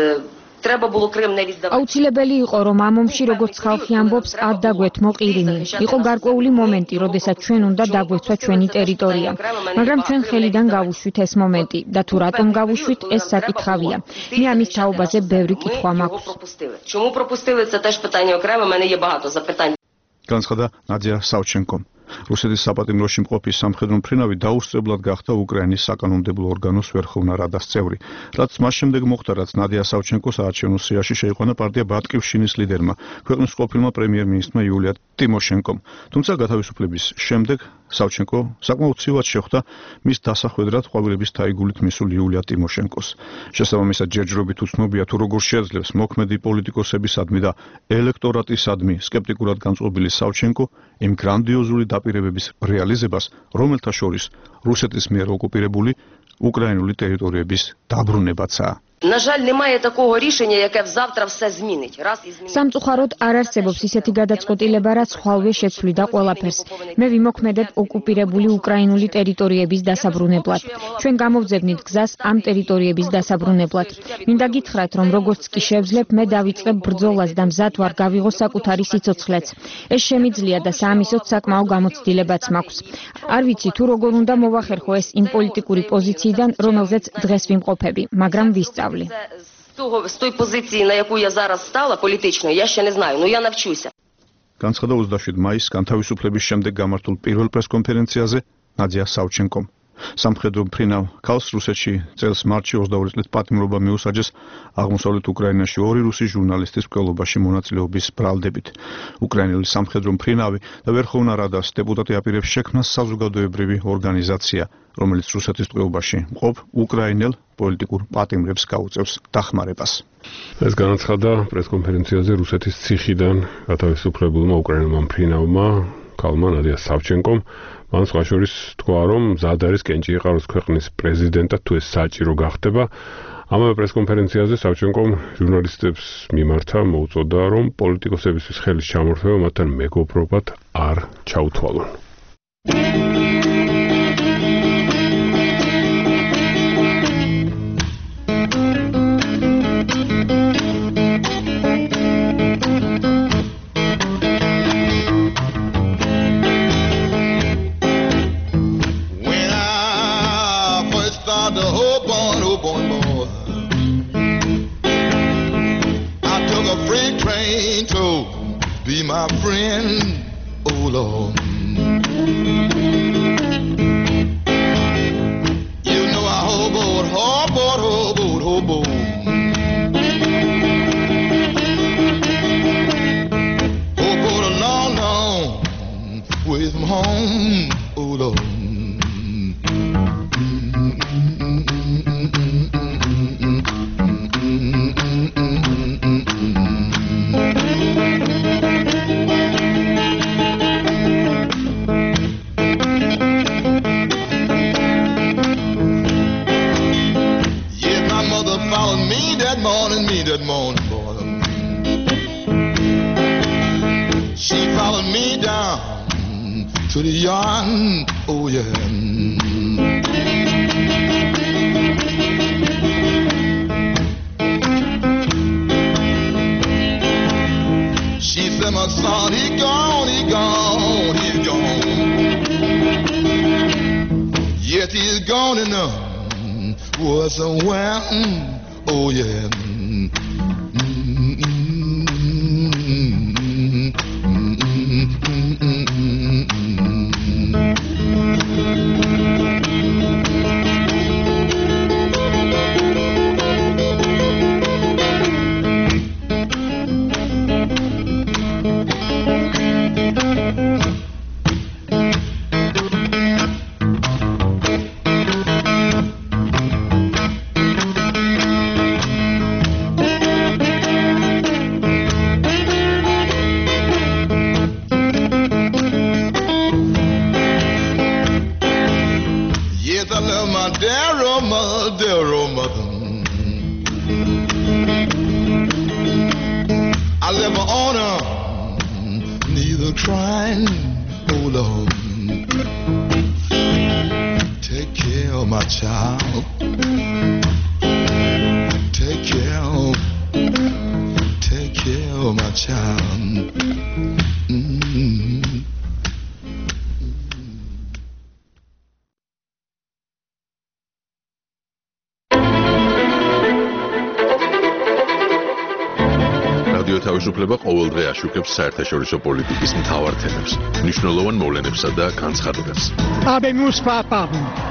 треба було Крим не віддавати. აუცილებელი იყო, რომ ამ ომში, როგორც ხალხი ამბობს, არ დაგვეთმო ყირიმი. იყო გარკვეული მომენტი, როდესაც ჩვენ უნდა დაგვეცვა ჩვენი ტერიტორია. მაგრამ ჩვენ ხელიდან გავუშვით ეს მომენტი და თუ რატომ გავუშვით, ეს საკითხავია. მე ამის თაობაზე ბევრი კითხვა მაქვს. Чому пропустили? Це теж питання окремо, мене є багато запитань. განცხადა ნადია სავჩენკომ. რუსეთის საპატიმროში მყოფი სამხედრო მფრინავი დაუსწრებლად გახდა უკრაინის საკანონმდებლო ორგანოს ვერხოვნა რადას წევრი. რაც მას შემდეგ მოხდა, რაც ნადია სავჩენკოს საარჩევნო სიაში შეიყვანა პარტია ბატკივშინის ლიდერმა, ქვეყნის ყოფილმა პრემიერ-მინისტრმა იულია ტიმოშენკომ. თუმცა გათავისუფლების შემდეგ სავჩენკო საკმაოდ ცივად შეხვდა მის დასახვედრად ყვავილების თაიგულით მისულ იულია ტიმოშენკოს. შესაბამისად ჯერჯერობით უცნობია, თუ როგორ შეძლებს მოქმედი პოლიტიკოსებისადმი და ელექტორატისადმი სკეპტიკურად განწყობილი савченко იმ გრანდიოზული დაპირებების რეალიზებას, რომელთა შორის რუსეთის მიერ ოკუპირებული უკრაინული ტერიტორიების დაბრუნებაცაა. На жаль, немає такого рішення, яке завтра все змінить. Раз і змінить. სამწუხაროდ არ არსებობს ისეთი გადაწყვეტილება, რაც ხვალვე შეცვლიდა ყველაფერს. მე ვიმოქმედებ ოკუპირებული უკრაინული ტერიტორიების დასაბრუნებლად. ჩვენ გამოვძებნით გზას ამ ტერიტორიების დასაბრუნებლად. მინდა გითხრათ, რომ როგორც კი შევძლებ, მე დავიწყებ ბრძოლას და მზად ვარ გავიღო საკუთარი სიცოცხლეც. ეს შემიძლია და საამისოდ საკმაო გამოცდილებაც მაქვს. არ ვიცი თუ როგორ უნდა მოვახერხო ეს იმ პოლიტიკური პოზიციიდან, რომელზეც დღეს ვიმყოფები, მაგრამ ვისწავლ. З того з той позиції, на яку я зараз стала політичною, я ще не знаю, ну я навчуся. განცხადა ოცდაშვიდი მაისს განთავისუფლების შემდეგ გამართულ პირველ პრესკონფერენციაზე ნადია სავჩენკომ. სამხედრო მფრინავ ქალს რუსეთში წელს მარტში ოცდაორი წლით პატიმრობა მიუსაჯეს აღმოსავლეთ უკრაინაში ორი რუსი ჟურნალისტის მკვლელობაში მონაწილეობის ბრალდებით. უკრაინელი სამხედრო მფრინავი და ვერხოვნა რადას დეპუტატი აპირებს შექმნას საზოგადოებრივი ორგანიზაცია, რომელიც რუსეთის ტყვეობაში მყოფ უკრაინელ პოლიტიკურ პატიმრებს გაუწევს დახმარებას. ეს განაცხადა პრესკონფერენციაზე რუსეთის ციხიდან გათავისუფლებულმა უკრაინელმა მფრინავმა ქალმა ნადია სავჩენკომ. მან სხვა შორის თქვა, რომ მზად არის კენჭი იყაროს ქვეყნის პრეზიდენტად თუ ეს საჭირო გახდება. ამავე პრესკონფერენციაზე სავჩენკომ ჟურნალისტებს მიმართა, მოუწოდა, რომ პოლიტიკოსებისთვის ხელის ჩამორთმევა მათთან მეგობრობად არ ჩაუთვალონ. Be my friend, oh Lord. You know I hoboed, hoboed, hoboed, hoboed. Hoboed a long, long followed me down to the yard, oh yeah. She said, my son, he gone, he gone, he's gone. Yet he's gone enough, was somewhere, oh yeah. თავისუფლება ყოველდღე აშუქებს საერთაშორისო პოლიტიკის მთავარ თემებს, მნიშვნელოვან მოვლენებსა და განცხადებებს. Habemus papam.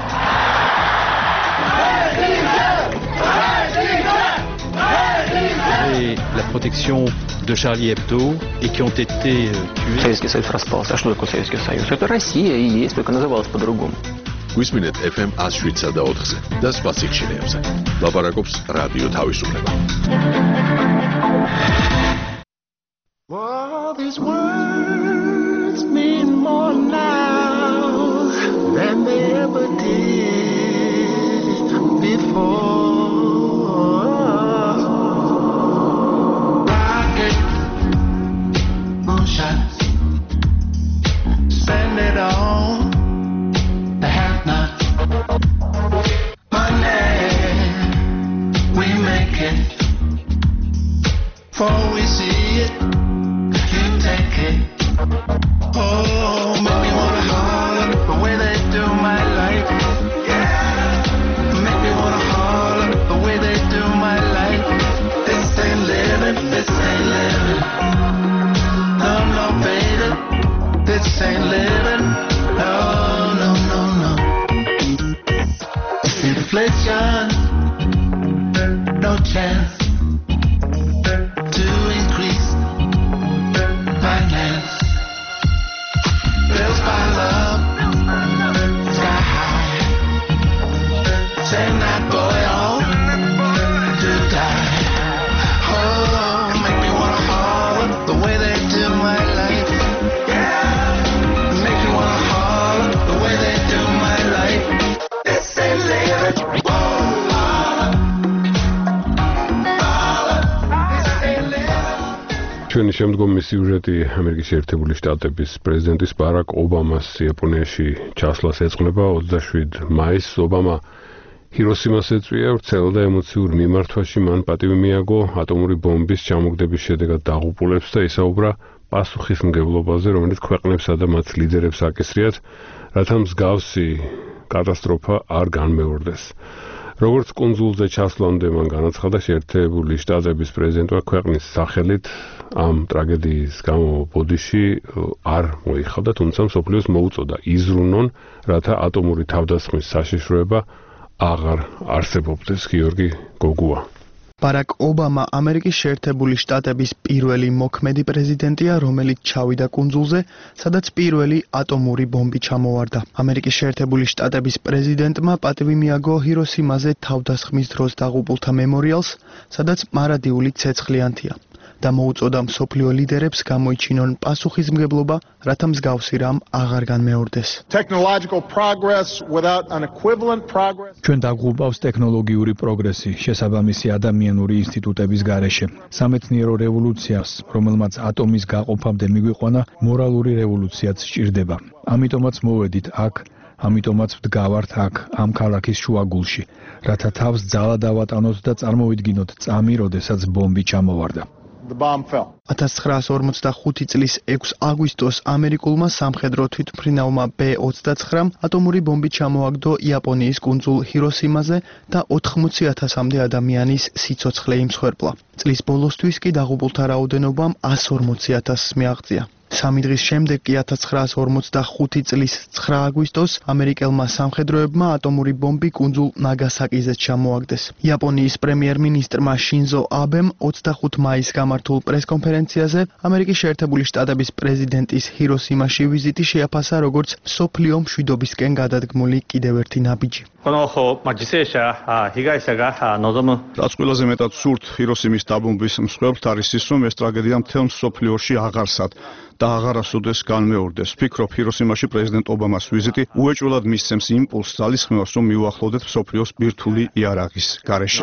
Et la protection de Charlie Hebdo et qui ont été tués. Советский Союз распался. А что такое Советский Союз? Это Россия и есть, только называлась по-другому. გვისმინეთ эф эм one oh seven და four-ზე და სხვა სიხშირეებზე. ლაპარაკობს რადიო თავისუფლება. All these words mean more now than they ever did before. Rocket, moonshots, send it on. The have not money, we make it before we see it. Take it. Oh, make me wanna holler the way they do my life. Yeah, make me wanna holler the way they do my life. This ain't living, this ain't living. No, no, baby, this ain't living. No, no, no, no. Inflation, no chance to increase. Bills pile up, sky high. Send that boy off to die. Oh, make me wanna holler the way they do my life. Yeah, make me wanna holler the way they do my life. This ain't living. ჩვენი შემდგომი სიუჟეტი ამერიკის შეერთებული შტატების პრეზიდენტის ბარაკ ობამას იაპონიაში ჩასვლას ეძღვნება. ოცდაშვიდ მაისს ობამა ჰიროსიმას ეწვია, ვრცელ და ემოციურ მიმართვაში მან პატივი მიაგო ატომური ბომბის ჩამოგდების შედეგად დაღუპულებს და ისაუბრა პასუხისმგებლობაზე, რომელიც ქვეყნებსა და მათ ლიდერებს აკისრიათ, რათა მსგავსი კატასტროფა არ განმეორდეს. როგორც კუნძულზე ჩასვლამდე მან განაცხადა, შეერთებული შტატების პრეზიდენტმა ქვეყნის სახელით ამ ტრაგედიის გამო ბოდიში არ მოიხადა, თუმცა მსოფლიოს მოუწოდა იზრუნონ, რათა ატომური თავდასხმის საშიშროება აღარ არსებობდეს. გიორგი გოგუა. ბარაკ ობამა ამერიკის შეერთებული შტატების პირველი მოქმედი პრეზიდენტია, რომელიც ჩავიდა კუნძულზე, სადაც პირველი ატომური ბომბი ჩამოვარდა. ამერიკის შეერთებული შტატების პრეზიდენტმა პატივი მიაგო ჰიროსიმაზე თავდასხმის დროს დაღუპულთა მემორიალს, სადაც მარადიული ცეცხლიანთია. და მოუწოდა მსოფლიო ლიდერებს გამოიჩინონ პასუხისმგებლობა, რათა მსგავსი რამ აღარ განმეორდეს. Technological progress without an equivalent progress. ჩვენ დაგღუბავს ტექნოლოგიური პროგრესი შესაბამისი ადამიანური ინსტიტუტების გარეშე. სამეცნიერო რევოლუციას, რომელმაც ატომის გაყოფამდე მიგვიყვანა, მორალური რევოლუციაც სჭირდება. ამიტომაც მოვედით აქ, ამიტომაც ვდგავართ აქ, ამ ქალაქის შუაგულში, რათა თავს ძალა დავატანოთ და წარმოვიდგინოთ წამი, როდესაც ბომბი ჩამოვარდა. ათას ცხრაას ორმოცდახუთი წლის ექვსი აგვისტოს ამერიკულმა სამხედრო თვითმფრინავმა ბე ოცდაცხრამ ატომური ბომბი ჩამოაგდო იაპონიის კუნძულ ჰიროსიმაზე და ოთხმოცი ათასამდე ადამიანის სიცოცხლე იმსხვერპლა. წლის ბოლოსთვის კი დაღუპულთა რაოდენობამ ას ორმოცი ათასს მიაღწია. სამი დღის შემდეგ კი ათას ცხრაას ორმოცდახუთი წლის ცხრა აგვისტოს ამერიკელმა სამხედროებმა ატომური ბომბი კუნძულ ნაგასაკიზე ჩამოაგდეს. იაპონიის პრემიერ-მინისტრმა შინზო აბემ ოცდახუთი მაისს გამართულ პრესკონფერენციაზე ამერიკის შეერთებული შტატების პრეზიდენტის ჰიროსიმაში ვიზიტი შეაფასა როგორც მსოფლიო მშვიდობისკენ გადადგმული კიდევ ერთი ნაბიჯი. რაც ყველაზე მეტად სურთ ჰიროსიმის დაბომბვის მსხვერპლთ არის ის, რომ ეს ტრაგედია მთელ მსოფლიოში აღარსად და აღარასოდეს განმეორდეს. ვფიქრობ, ჰიროსიმაში პრეზიდენტ ობამას ვიზიტი უეჭველად მისცემს იმპულსს ძალისხმევას, რომ მივუახლოვდეთ მსოფლიოს ბირთვული იარაღის გარეშე.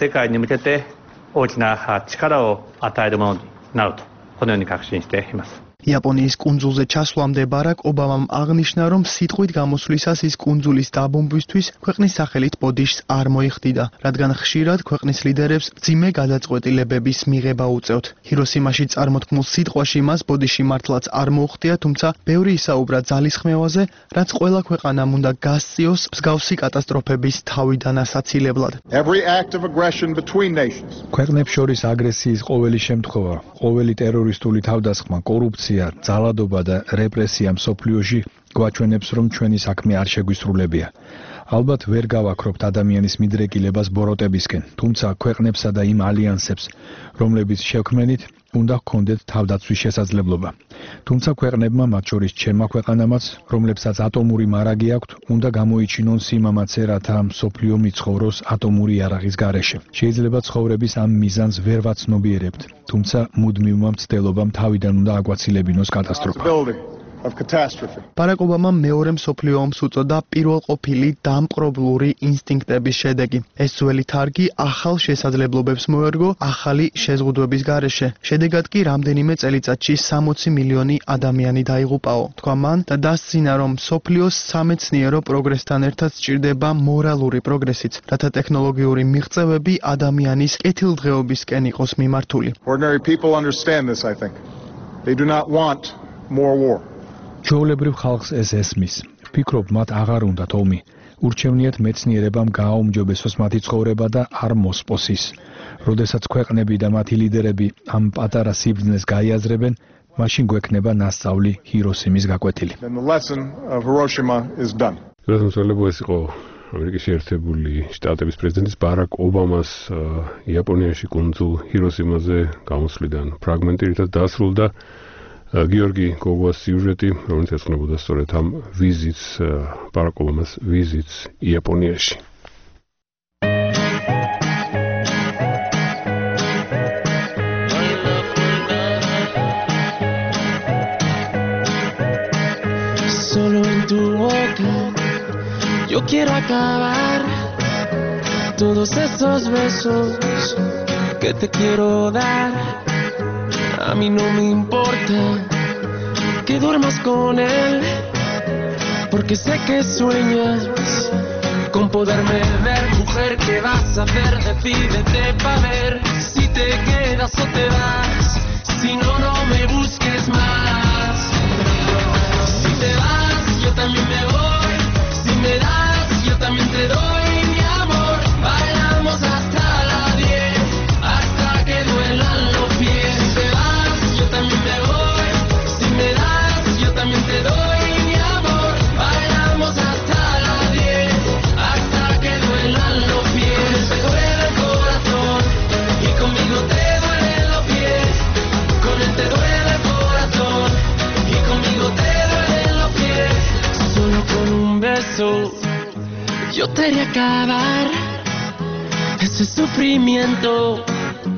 იაპონიის კუნძულზე წასვლამდე ბარაკ ობამამ აღნიშნა, რომ სიტყვით გამოსვლისას ის კუნძულის დაბომბვისთვის ქვეყნის სახელით ბოდიშს არ მოიხდიდა, რადგან ხშირად ქვეყნის ლიდერებს მძიმე გადაწყვეტილებების მიღება უწევთ. ჰიროსიმაში წარმოთქმულ სიტყვაში მას ბოდიში მართლაც არ მოუხდია, თუმცა ბევრი ისაუბრა ძალისხმევაზე, რაც ყველა ქვეყანამ უნდა გასწიოს მსგავსი კატასტროფების თავიდან ასაცილებლად. ქვეყნებს შორის აგრესიის ყოველი შემთხვევა, ყოველი ტერორისტული თავდასხმა, კორუფცია, ძალადობა და რეპრესია მსოფლიოში გვაჩვენებს, რომ ჩვენი საქმე არ შეგვისრულებია. ალბათ ვერ გავაქრობთ ადამიანის მიდრეკილებას ბოროტებისკენ, თუმცა ქვეყნებსა და იმ ალიანსებს, რომლებიც შევქმნით, უნდა ჰქონდეთ თავდაცვის შესაძლებლობა. თუმცა ქვეყნებმა, მათ შორის ჩემმა ქვეყანამაც, რომლებსაც ატომური მარაგი აქვთ, უნდა გამოიჩინონ სიმამაცე, რათა მსოფლიო მიცხოვროს ატომური იარაღის გარეშე. შეიძლება ცხოვრების ამ მიზანს ვერ ვაცნობიერებთ, თუმცა მუდმივმა მცდელობამ თავიდან უნდა აგვაცილებინოს კატასტროფა. ბარაკ ობამამ მეორე მსოფლიო ომს უწოდა პირველყოფილი დამპყრობლური ინსტინქტების შედეგი. ეს ძველი თარგი ახალ შესაძლებლობებს მოერგო ახალი შეზღუდვების გარეშე. შედეგად კი რამდენიმე წელიწადში სამოცი მილიონი ადამიანი დაიღუპაო. თქვა მან და დასცინა, რომ მსოფლიოს სამეცნიერო პროგრესთან ერთად სჭირდება მორალური პროგრესიც, რათა ტექნოლოგიური მიღწევები ადამიანის კეთილდღეობისკენ იყოს მიმართული. Ordinary people understand this, I think. They do not want more war. ჩვეულებრივ ხალხს ეს ესმის. ვფიქრობ, მათ აღარ უნდათ ომი. ურჩევნიათ მეცნიერებამ გააუმჯობესოს მათი ცხოვრება და არ მოსპოს ის. როდესაც ქვეყნები და მათი ლიდერები ამ პატარა სიბრძნეს გაიაზრებენ, მაშინ გვექნება ნასწავლი ჰიროსიმის გაკვეთილი. რასამწველებო ეს იყო ამერიკის შეერთებული შტატების პრეზიდენტის ბარაკ ობამას იაპონიაში კუნძულ ჰიროსიმაზე გამოსვლიდან ფრაგმენტი, რითაც დასრულდა გიორგი გოგუას სიუჟეტი, რომელიც ეძღვნებოდა სწორედ ამ ვიზიტს, ბარაკ ობამას ვიზიტს იაპონიაში. Solo en tu boca yo quiero acabar todos esos besos que te quiero dar. A mí no me importa que duermas con él, porque sé que sueñas con poderme ver. Mujer, ¿qué vas a hacer? Decídete pa' ver si te quedas o te vas. Si no, no me busques más. Si te vas, yo también me voy. Si me das, yo también te doy mi amor. Bailamos hasta las diez, hasta que duelan los pies. Si te vas, yo también me voy. Si me das, yo también te doy mi amor. Bailamos hasta las diez, hasta que duelan los pies. Te duele el corazón y conmigo te duelen los pies. Con él te duele el corazón y conmigo te duelen los pies. Solo con un beso yo te haré acabar ese sufrimiento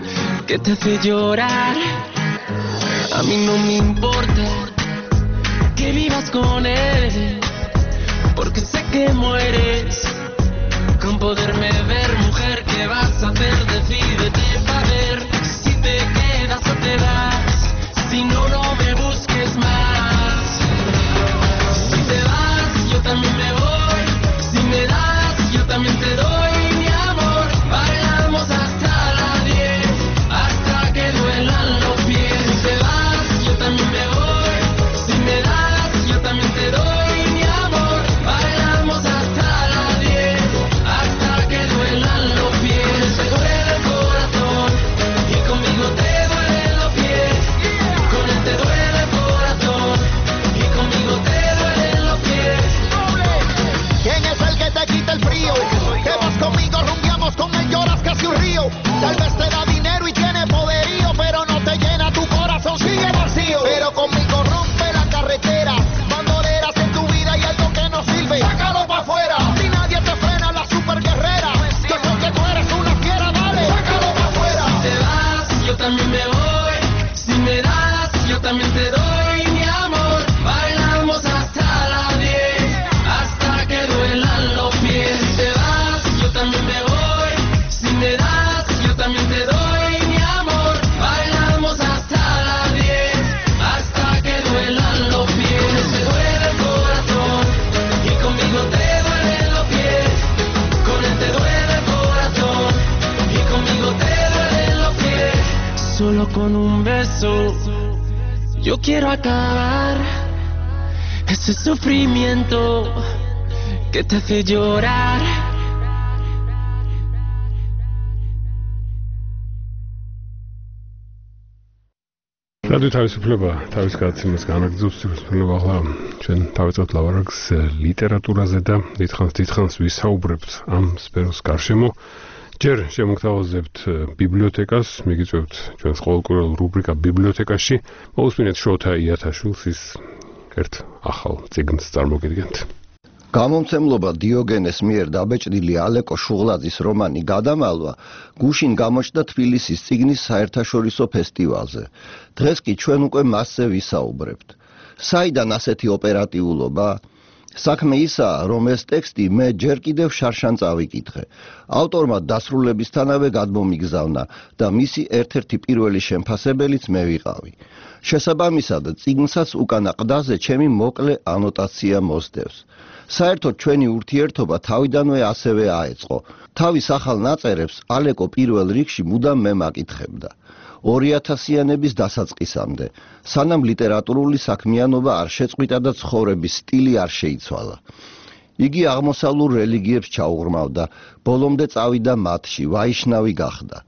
que te hace llorar. A mí no me importa que vivas con él, porque sé que mueres con poderme ver. Mujer, ¿qué vas a hacer? Decídete para ver si te quedas o te vas. Si no, no me busques más. Si te vas, yo también me voy. Si me das, yo también te doy. Mi amor, bailamos hasta las diez, hasta que duelan los pies. Si te vas, yo también me voy. Si me das, yo también te doy. Mi amor, bailamos hasta las diez, hasta que duelan los pies. Te duele el corazón y conmigo te duelen los pies. Con él te duele el corazón y conmigo te duelen los pies. ¿Quién es el que te quita el frío? Que vas conmigo, rumbiamos con él, lloras casi un río. Tal vez te da dinero y tiene poderío, pero no te llena tu corazón, sigue vacío. Pero conmigo rompe la carretera, bandoleras en tu vida y algo que no sirve, sácalo pa' afuera. Si nadie te frena, la super guerrera. Yo creo que tú eres una fiera, dale, sácalo pa' afuera. Si te vas, yo también me voy. Si me das, yo también te doy. Mi amor, bailamos hasta las diez, hasta que duelan los pies. Si te vas, yo también me voy. Si me das, yo también te doy. Mi amor, bailamos hasta las diez, hasta que duelan los pies. Te duele el corazón y conmigo te duelen los pies. Con él te duele el corazón y conmigo te duelen los pies. Solo con un beso yo quiero acabar ese sufrimiento que te hace llorar. რადიო თავისუფლება თავის გადაცემას განაგრძობს თავისუფლება. ახლა ჩვენ დავიწყებთ ლაპარაკს ლიტერატურაზე და დიდხანს დიდხანს ვისაუბრებთ ამ სფეროს გარშემო. ჯერ შემოგთავაზებთ ბიბლიოთეკას, მიგიწევთ ჩვენს ყოველკვირეულ რუბრიკა ბიბლიოთეკაში. მოусმინეთ შოთა იათაშვილს, ის ერთ ახალ წიგნს წარმოგიდგენთ. გამომცემლობა დიოგენეს მიერ დაბეჭდილი ალეკო შუღლაძის რომანი გადამალვა გუშინ გამოჩნდა თბილისის წიგნის საერთაშორისო ფესტივალზე. დღეს კი ჩვენ უკვე მასზე ვისაუბრებთ. საიდან ასეთი ოპერატიულობა? საქმე ისაა, რომ ეს ტექსტი მე ჯერ კიდევ შარშან წავიკითხე. ავტორმა დასრულებისთანავე გადმომიგზავნა და მისი ერთ-ერთი პირველი შემფასებელიც მე ვიყავი. შესაბამისად, წიგნსაც უკანა ყდაზე ჩემი მოკლე ანოტაცია მოსდევს. საერთოდ ჩვენი ურთიერთობა თავიდანვე ასევე აეწყო. თავის ახალ ნაწერებს ალეკო პირველ რიგში მუდამ მე მაკითხებდა. ორი ათასიანების დასაწყისამდე, სანამ ლიტერატურული საქმიანობა არ შეწყვიტა და ცხოვრების სტილი არ შეიცვალა. იგი აღმოსავლურ რელიგიებს ჩაუღრმავდა, ბოლომდე წავიდა მათში, ვაიშნავი გახდა.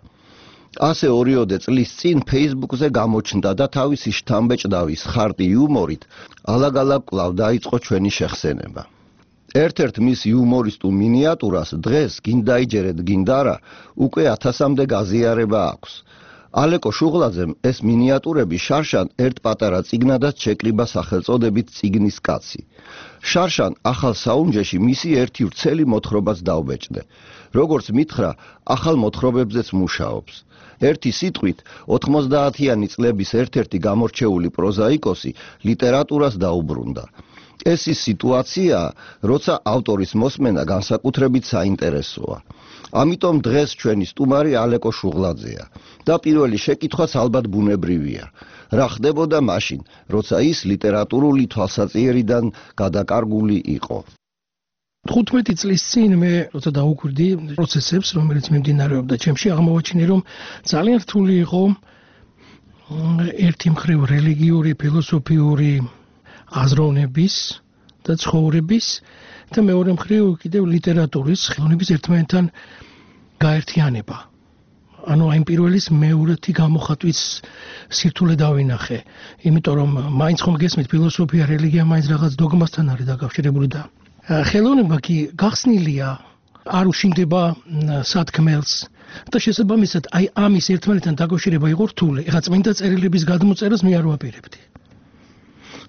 ასე ორიოდე წლის წინ Facebook-ზე გამოჩნდა და თავისი შთამბეჭდავის ხარტი იუმორით ალაგ-ალაგ კვლავ დაიწყო ჩვენი შეხსენება. ერთ-ერთ მის იუმორისტულ მინიატურას დღეს გინდა იჯერეთ გინდა არა უკვე ათასამდე გაზიარება აქვს. ალეკო შუღლაძემ ეს მინიატურები შარშან ერთ პატარა წიგნადაც შეკრიბა სახელწოდებით წიგნის კაცი. შარშან ახალ საუნჯეში მისი ერთი ვრცელი მოთხრობაც დავბეჭდე. როგორც მითხრა, ახალ მოთხრობებზეც მუშაობს. ერთი სიტყვით, ოთხმოცდაათიანი წლების ერთ-ერთი გამორჩეული პროზაიკოსი ლიტერატურას დაუბრუნდა. ეს ის სიტუაციაა, როცა ავტორის მოსმენა განსაკუთრებით საინტერესოა. ამიტომ დღეს ჩვენი სტუმარი ალეკო შუღლაძეა და პირველი შეკითხვაც ალბათ ბუნებრივია. რა ხდებოდა მაშინ, როცა ის ლიტერატურული თვალსაჩინარიდან გადაკარგული იყო? თხუთმეტი წლის წინ მე როცა დაუკვირდი პროცესებს, რომელიც მიმდინარეობდა ჩემში, აღმოვაჩინე, რომ ძალიან რთული იყო ერთი მხრივ რელიგიური, ფილოსოფიური აზროვნების და ცხოვრების და მეორე მხრივ კიდევ ლიტერატურის ხელოვნების ერთმანეთთან გაერთიანება. ანუ აი პირველის მეორეთი გამოხატვის სირთულე დავინახე, იმიტომ რომ მაინც ხომ გესმით ფილოსოფია, რელიგია მაინც რაღაც დოგმასთან არის დაკავშირებული და ხელოვნება კი გახსნილია, არ უშინდება სათქმელს და შესაბამისად აი ამის ერთმანეთთან დაკავშირება იყო რთული. ეხლა წმინდა წერილების გადმოწერას მე არ ვაპირებდი.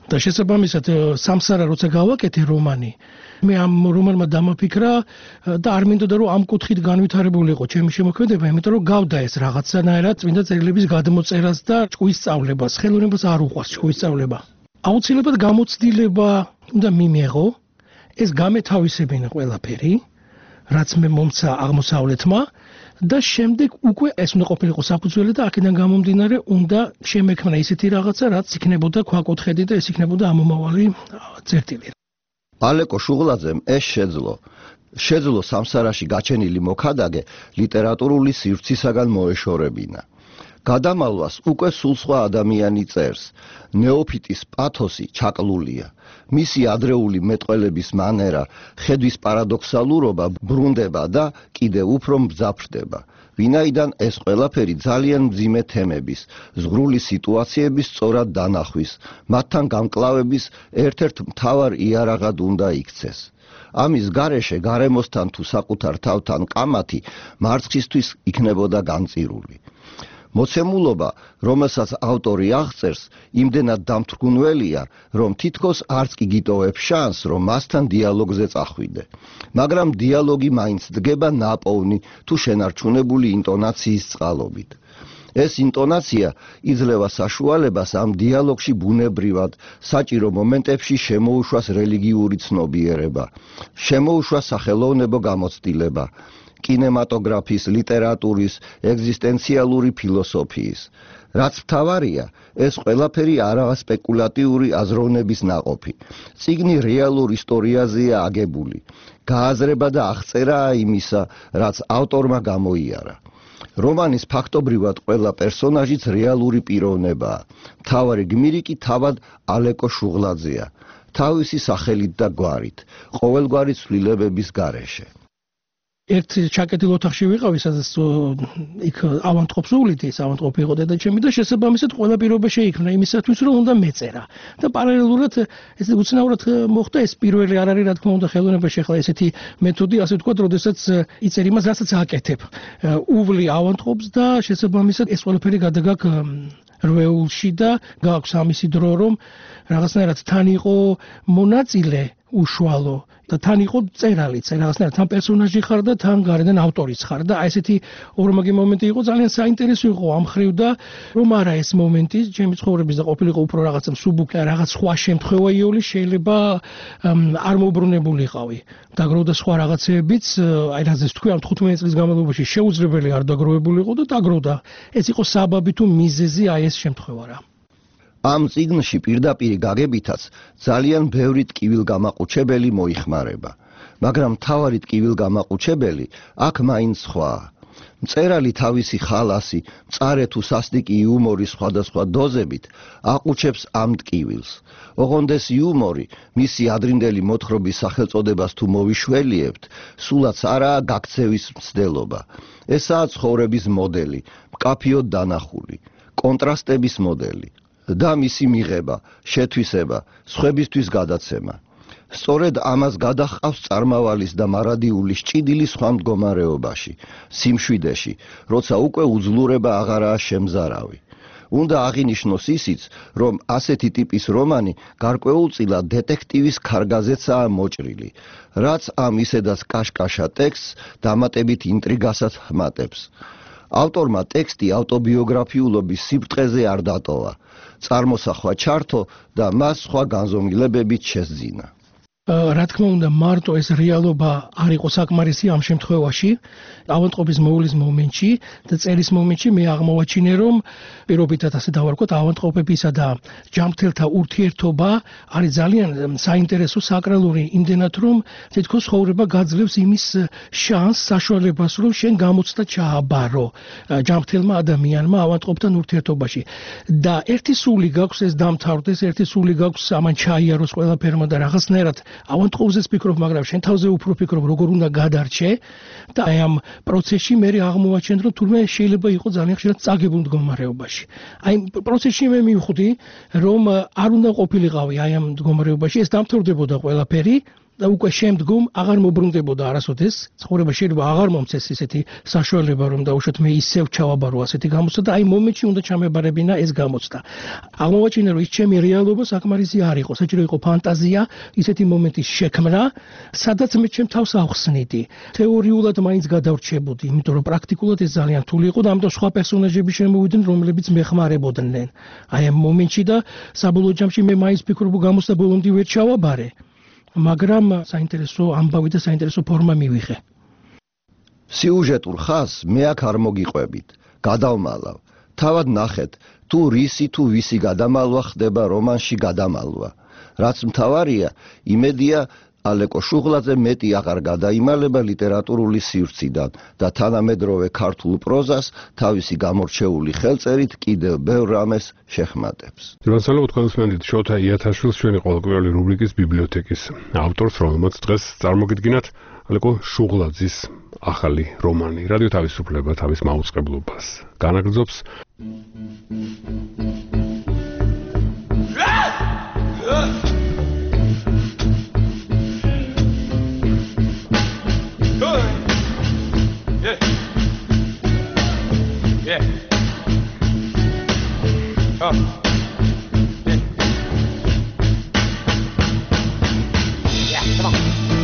და შესაბამისად სამსარა როცა გავაკეთე რომანი მე ამ რომანმა დამაფიქრა და არ მინდოდა რომ ამ კუთხით განვითარებულიყო ჩემი შემოქმედება, იმიტომ რომ გავდა ეს რაღაცნაირად წმინდა წერილების გადმოწერას და ჭკუის სწავლებას. ხელოვნებას არ უყვარს ჭკუის სწავლება. აუცილებლად გამოცდილება უნდა მიმეღო, ეს გამეთავისებინა ყველაფერი, რაც მე მომცა აღმოსავლეთმა და შემდეგ უკვე ეს უნდა ყოფილიყო საფუძველი და აქედან გამომდინარე უნდა შემექმნა ისეთი რაღაცა, რაც იქნებოდა ქვაკუთხედი და ეს იქნებოდა ამომავალი წერტილი. ალეკო შუღლაძემ ეს შეძლო. შეძლო სამსარაში გაჩენილი მოქადაგე ლიტერატურული სივრცისაგან მოეშორებინა. გადამალვას უკვე სულ სხვა ადამიანი წერს. ნეოფიტის პათოსი ჩაკლულია. მისი ადრეული მეტყველების მანერა, ხედვის პარადოქსალურობა ბრუნდება და კიდევ უფრო მძაფრდება. ვინაიდან ეს ყველაფერი ძალიან მძიმე თემების, ზღვრული სიტუაციების სწორად დანახვის, მათთან გამკლავების ერთ-ერთ მთავარ იარაღად უნდა იქცეს. ამის გარეშე გარემოსთან თუ საკუთარ თავთან კამათი მარცხისთვის იქნებოდა განწირული. მოცემულობა, რომელსაც ავტორი აღწერს, იმდენად დამთრგუნველია, რომ თითქოს არც კი გიტოვებს შანსს, რომ მასთან დიალოგზე წახვიდე. მაგრამ დიალოგი მაინც დგება ნაპოვნი თუ შენარჩუნებული ინტონაციის წყალობით. ეს ინტონაცია იძლევა საშუალებას ამ დიალოგში ბუნებრივად, საჭირო მომენტებში შემოუშვას რელიგიური ცნობიერება, შემოუშვას სახელოვნებო გამოცდილება, კინემატოგრაფის, ლიტერატურის, ეგზისტენციალური ფილოსოფიის. რაც მთავარია, ეს ყველაფერი არაა სპეკულატიური აზროვნების ნაყოფი. წიგნი რეალურ ისტორიაზეა აგებული. გააზრება და აღწერაა იმისა, რაც ავტორმა გამოიარა. რომანის ფაქტობრივად ყველა პერსონაჟიც რეალური პიროვნებაა. მთავარი გმირი კი თავად ალეკო შუღლაძეა. თავისი სახელით და გვარით, ყოველგვარი ცვლილებების გარეშე. ერთ ჩაკეტილ ოთახში ვიყავი, სადაც იქ ავანტყოფს უვლით, ეს ავანტყოფი იყო დედაჩემი და შესაბამისად ყველა პირობა შეიქმნა იმისათვის, რომ უნდა მეწერა. და პარალელურად ეს უცნაურად მოხდა ეს პირველი არ არის რა თქმა უნდა ხელოვნებაში ახლა ესეთი მეთოდი, ასე ვთქვათ, როდესაც იწერ იმას, რასაც აკეთებ. უვლი ავანტყოფს და შესაბამისად ეს ყველაფერი გადაგაკ რვეულში და გაქვს ამისი დრო, რომ რაღაცნაირად თან იყო მონაწილე უშუალო და თან იყო წერალიც, რაღაცნაირად თან პერსონაჟი ხარ და თან გარედან ავტორიც ხარ და აი ესეთი ორმაგი მომენტი იყო, ძალიან საინტერესო იყო ამ ხრივ და რომ არა ეს მომენტი ჩემი ცხოვრების და ყოფილიყო უფრო რაღაცა მსუბუქი, რაღაც სხვა შემთხვევა იული შეიძლება არ მოუბრუნებულიყავი. დაგროვდა სხვა რაღაცეებიც, აი რაზეც თქვი ამ თხუთმეტი წლის განმავლობაში შეუძლებელი არ დაგროვებულიყო და დაგროვდა. ეს იყო საბაბი თუ მიზეზი აი ეს შემთხვევა რა. ამ წიგნში პირდაპირ გაგებითაც ძალიან ბევრი ტკივილგამაყუჩებელი მოიხმარება, მაგრამ მთავარი ტკივილგამაყუჩებელი აქ მაინც სხვაა. მწერალი თავისი ხალასი, მწარე თუ სასტიკი იუმორის სხვადასხვა დოზებით აყუჩებს ამ ტკივილს. ოღონდ ეს იუმორი, მისი ადრინდელი მოთხრობის სახელწოდებას თუ მოვიშველიებთ, სულაც არაა გაქცევის მცდელობა. ესაა ცხოვრების მოდელი, მკაფიოდ დანახული, კონტრასტების მოდელი. და მისი მიღება, შეთვისება, სხვებისთვის გადაცემა. სწორედ ამას გადაჰყავს წარმავალის და მარადიულის ჭიდილი სხვა მდგომარეობაში, სიმშვიდეში, როცა უკვე უძლურება აღარაა შემზარავი. უნდა აღინიშნოს ისიც, რომ ასეთი ტიპის რომანი გარკვეულწილად დეტექტივის ქარგაზეცაა მოჭრილი, რაც ამ ისედაც კაშკაშა ტექსტს დამატებით ინტრიგასაც ჰმატებს. ავტორმა ტექსტი ავტობიოგრაფიულობის სიბრტყეზე არ დატოვა. წარმოსახვა ჩართო და მას სხვა განზომილებებით შესძინა. რა თქმა უნდა, მარტო ეს რეალობა არ იყო საკმარისი ამ შემთხვევაში, ავანტყოფის მოვლის მომენტში და წერის მომენტში მე აღმოვაჩინე, რომ პირობითად ასე დავარქვათ, ავანტყოფებისა და ჯამრთელთა ურთიერთობა არის ძალიან საინტერესო, საკრალური, იმდენად რომ თითქოს ცხოვრება გაძლევს იმის შანსს, საშუალებას, რომ შენ გამოცდა ჩააბარო ჯამრთელმა ადამიანმა ავანტყოფთან ურთიერთობაში. და ერთი სული გაქვს ეს დამთავრდეს, ერთი სული გაქვს ამან ჩაიაროს ყველაფერმა და რაღაცნაირად ავანტყოფზეც ფიქრობ, მაგრამ შენ თავზე უფრო ფიქრობ, როგორ უნდა გადარჩე და აი ამ პროცესში მე აღმოვაჩენ, რომ თურმე შეიძლება იყოს ძალიან ხშირად წაგებულ მდგომარეობაში. აი პროცესში მე მივხვდი, რომ არ უნდა ყოფილიყავი აი ამ მდგომარეობაში, ეს დამთავრდებოდა ყველაფერი და უკვე შემდგომ აღარ მოbrunდებოდა არასოდეს ცხოვრება შეიძლება აღარ მომცეს ისეთი საშუალება რომ დაუშვათ მე ისევ ჩავაბარო ასეთი გამოცდა და აი მომენტში უნდა ჩამებარებინა ეს გამოცდა აღმოვაჩინე რომ ის ჩემი რეალობა საკმარისი არ იყო საჭირო იყო ფანტაზია ისეთი მომენტის შექმნა სადაც მე ჩემ თავს ავხსნიდი თეორიულად მაინც გადავრჩებოდი იმიტომ რომ პრაქტიკულად ეს ძალიან რთული იყო და ამიტომ სხვა პერსონაჟები შემოვიდნენ რომლებიც მეხმარებოდნენ აი ამ მომენტში და საბოლოო ჯამში მე მაინც ვფიქრობ გამოცდა ბოლომდე ვერ ჩავაბარე მაგრამ საინტერესო ამბავი და საინტერესო ფორმა მივიღე. სიუჟეტურ ხაზს მე აქ არ მოგიყვებით. გადავმალავ. თავად ნახეთ, თუ რისი თუ ვისი გადამალვა ხდება რომანში გადამალვა. რაც მთავარია, იმედია ალეკო შუღლაძე მეტი აღარ გადაიმალება ლიტერატურული სივრციდან და თანამედროვე ქართულ პროზას თავისი გამორჩეული ხელწერით კიდევ ბევრ რამეს შეხმატებს. დიվანსალო თქვენსმენდით შოთა იათაშვილს ჩვენი ყოველკვირეული რუბრიკის ბიბლიოთეკის ავტორს, რომელმაც დღეს წარმოგიდგინათ ალეკო შუღლაძის ახალი რომანი. რადიო თავისუფლება თავის მაუწყებლობას განაგრძობს. Yeah. Oh. Yeah. Yeah, come on.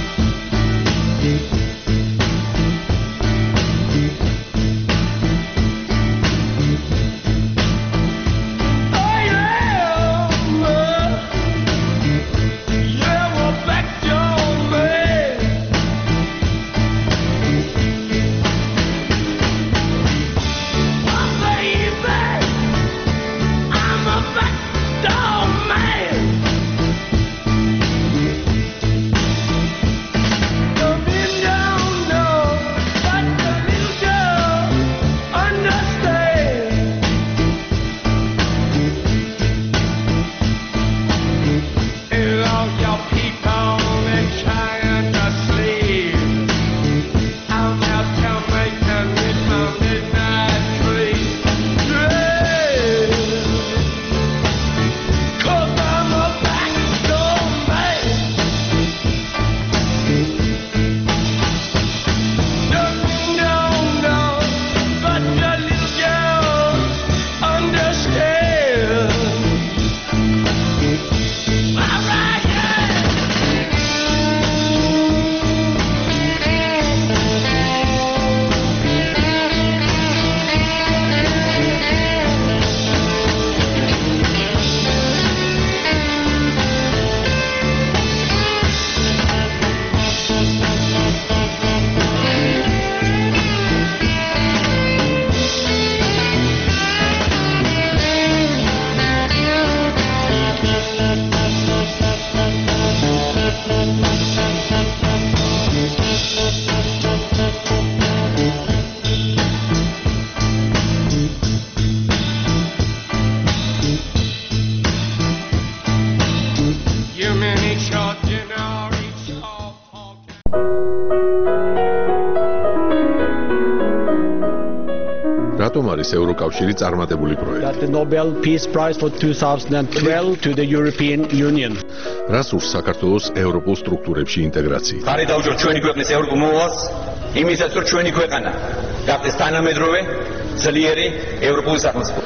რატომ არის ევროკავშირი წარმატებული პროექტი? Got the Nobel Peace Prize for twenty twelve to the European Union. რას ურს საქართველოს ევროპულ სტრუქტურებში ინტეგრაცია? ხარი დაუჭიროთ ჩვენი ქვეყნის ევროპულ მოვალს, იმისაც რომ ჩვენი ქვეყანა გახდეს თანამედროვე, ძლიერი ევროპული სახელმწიფო.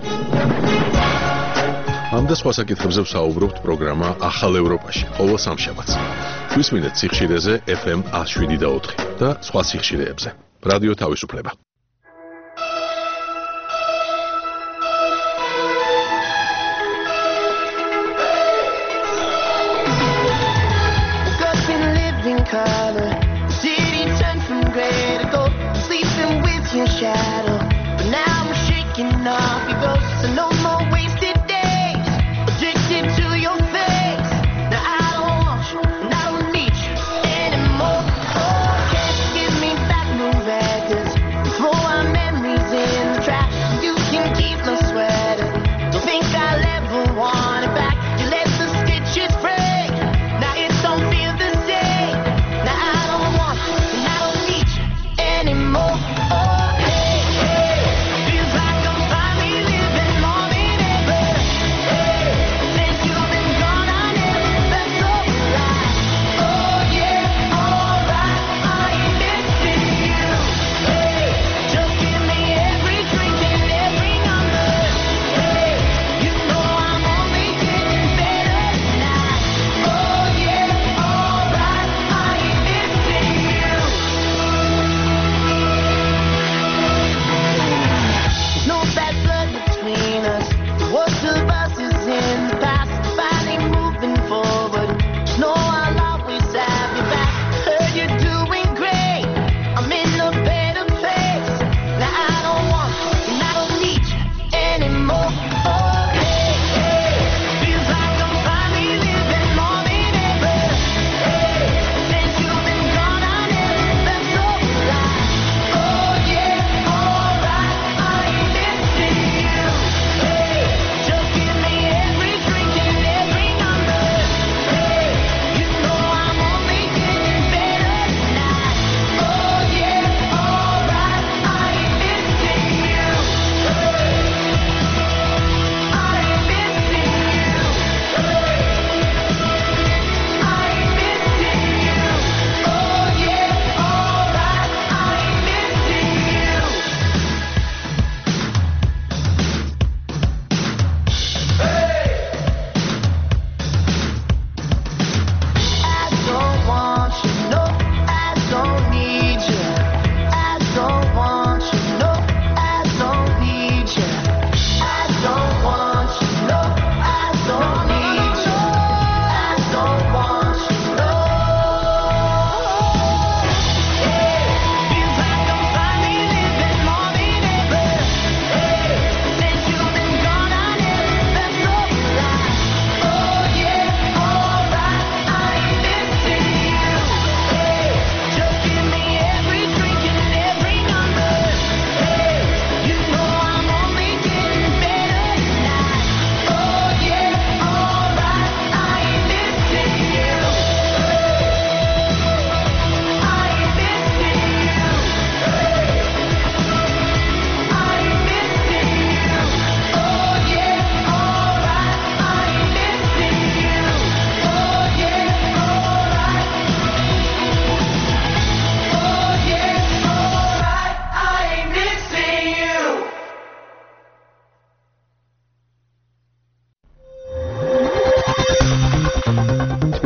ამ და სხვა საკითხებზე ვსაუბრობთ პროგრამა ახალ ევროპაში, ყოველ სამშაბათს. გვისმინეთ სიხშირეზე F M one oh seven და ოთხი და სხვა სიხშირეებზე. რადიო თავისუფლება. Color. City turned from gray to gold, sleeping with your shadow. But now I'm shaking off your ghost, so no more wasted days. Addicted to your face. Now I don't want you, and I don't need you anymore. Oh, can't you give me back no records? Throw our memories in the trash. You can keep my sweater. Don't think I'll ever want it back. You let the stitches break. Now it don't feel the same. Anymore. Oh, hey, hey, feels like I'm finally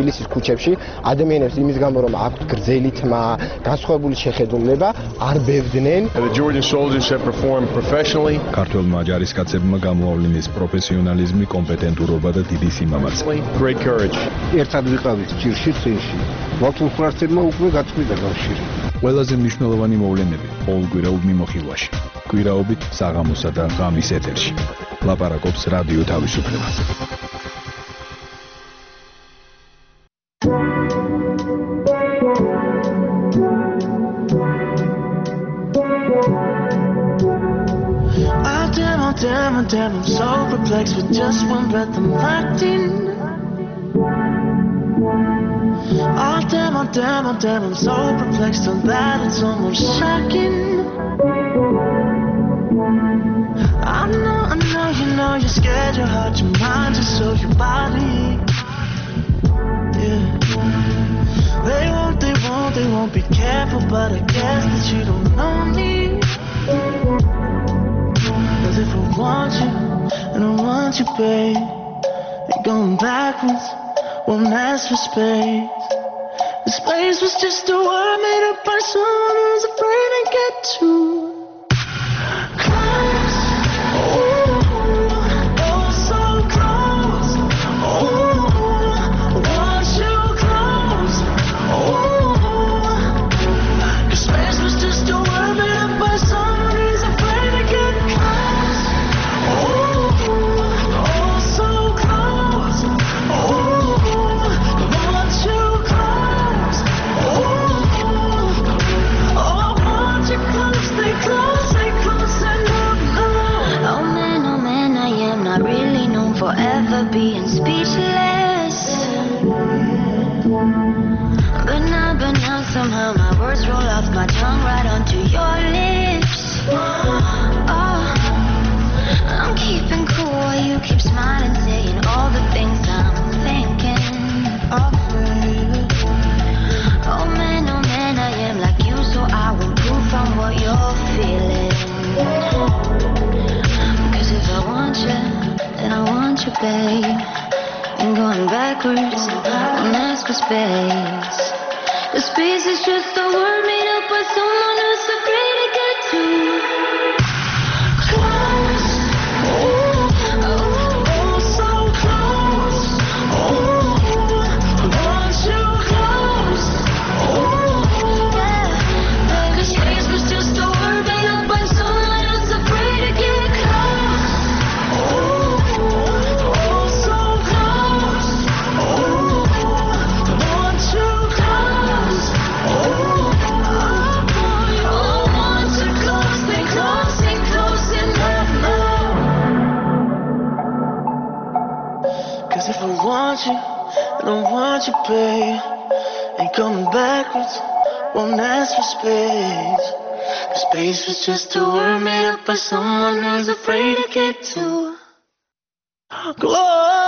თბილისის ქუჩებში ადამიანებს იმის გამო რომ აქვთ გრძელი თმა, განსხვავებული შეხედულება, არ ბევდნენ. The Georgian soldiers have performed professionally. ქართველმა ჯარისკაცებმა გამოავლინეს პროფესიონალიზმი, კომპეტენტურობა და დიდი სიმამაცე. Great courage. ერთად ვიყავით ჭირში წინში. მართლმხრივმა უკვე გაწყვიტა კავშირი. ყველაზე მნიშვნელოვანი მოვლენები ყოველკვირეულ მიმოხილვაში. კვირაობით საღამოსა და ღამის ეთერში. ლაპარაკობს რადიო თავისუფლება. Damn, oh damn, I'm so perplexed with just one breath I'm locked in. Oh damn, oh damn, oh damn, I'm so perplexed on that it's almost shocking. I know, I know, you know you're scared, your heart, your mind, just so your body. Yeah. They won't, they won't, they won't be careful, but I guess that you don't know me. Cause if I want you, and I want you, babe, ain't going backwards, won't ask for space. The space was just a word made up by someone who's afraid to get too close. Ooh, oh so close. Ooh, I want you close. Ooh, the space was just a word made up by someone who's afraid to get close. Ooh, oh so close. Ooh, I want you close. Ooh, oh I want you close, stay close, stay close and love, love. Oh man, oh man, I am not really known for ever being speechless. But now, but now somehow my words roll off my tongue right onto your lips. Oh, I'm keeping cool while you keep smiling, saying all the things I'm thinking. Oh, baby. Oh man, oh man, I am like you, so I won't prove from what you're feeling. Cause if I want you, then I want you, babe. Ain't going backwards, won't ask for space. The space is just a word made up by someone who's afraid to get too close. Ooh, oh, oh, so close. Ooh, I want you close. Ooh, yeah. The space was just a word made up by someone who's afraid to get close. Ooh, oh, so close. Ooh, I want you close. Ooh, I want you close, stay close, stay close and love, love. Cause if I want you, I don't want you, babe. Ain't coming backwards, won't ask for space. The space was just a word made up by someone who's afraid to get too close.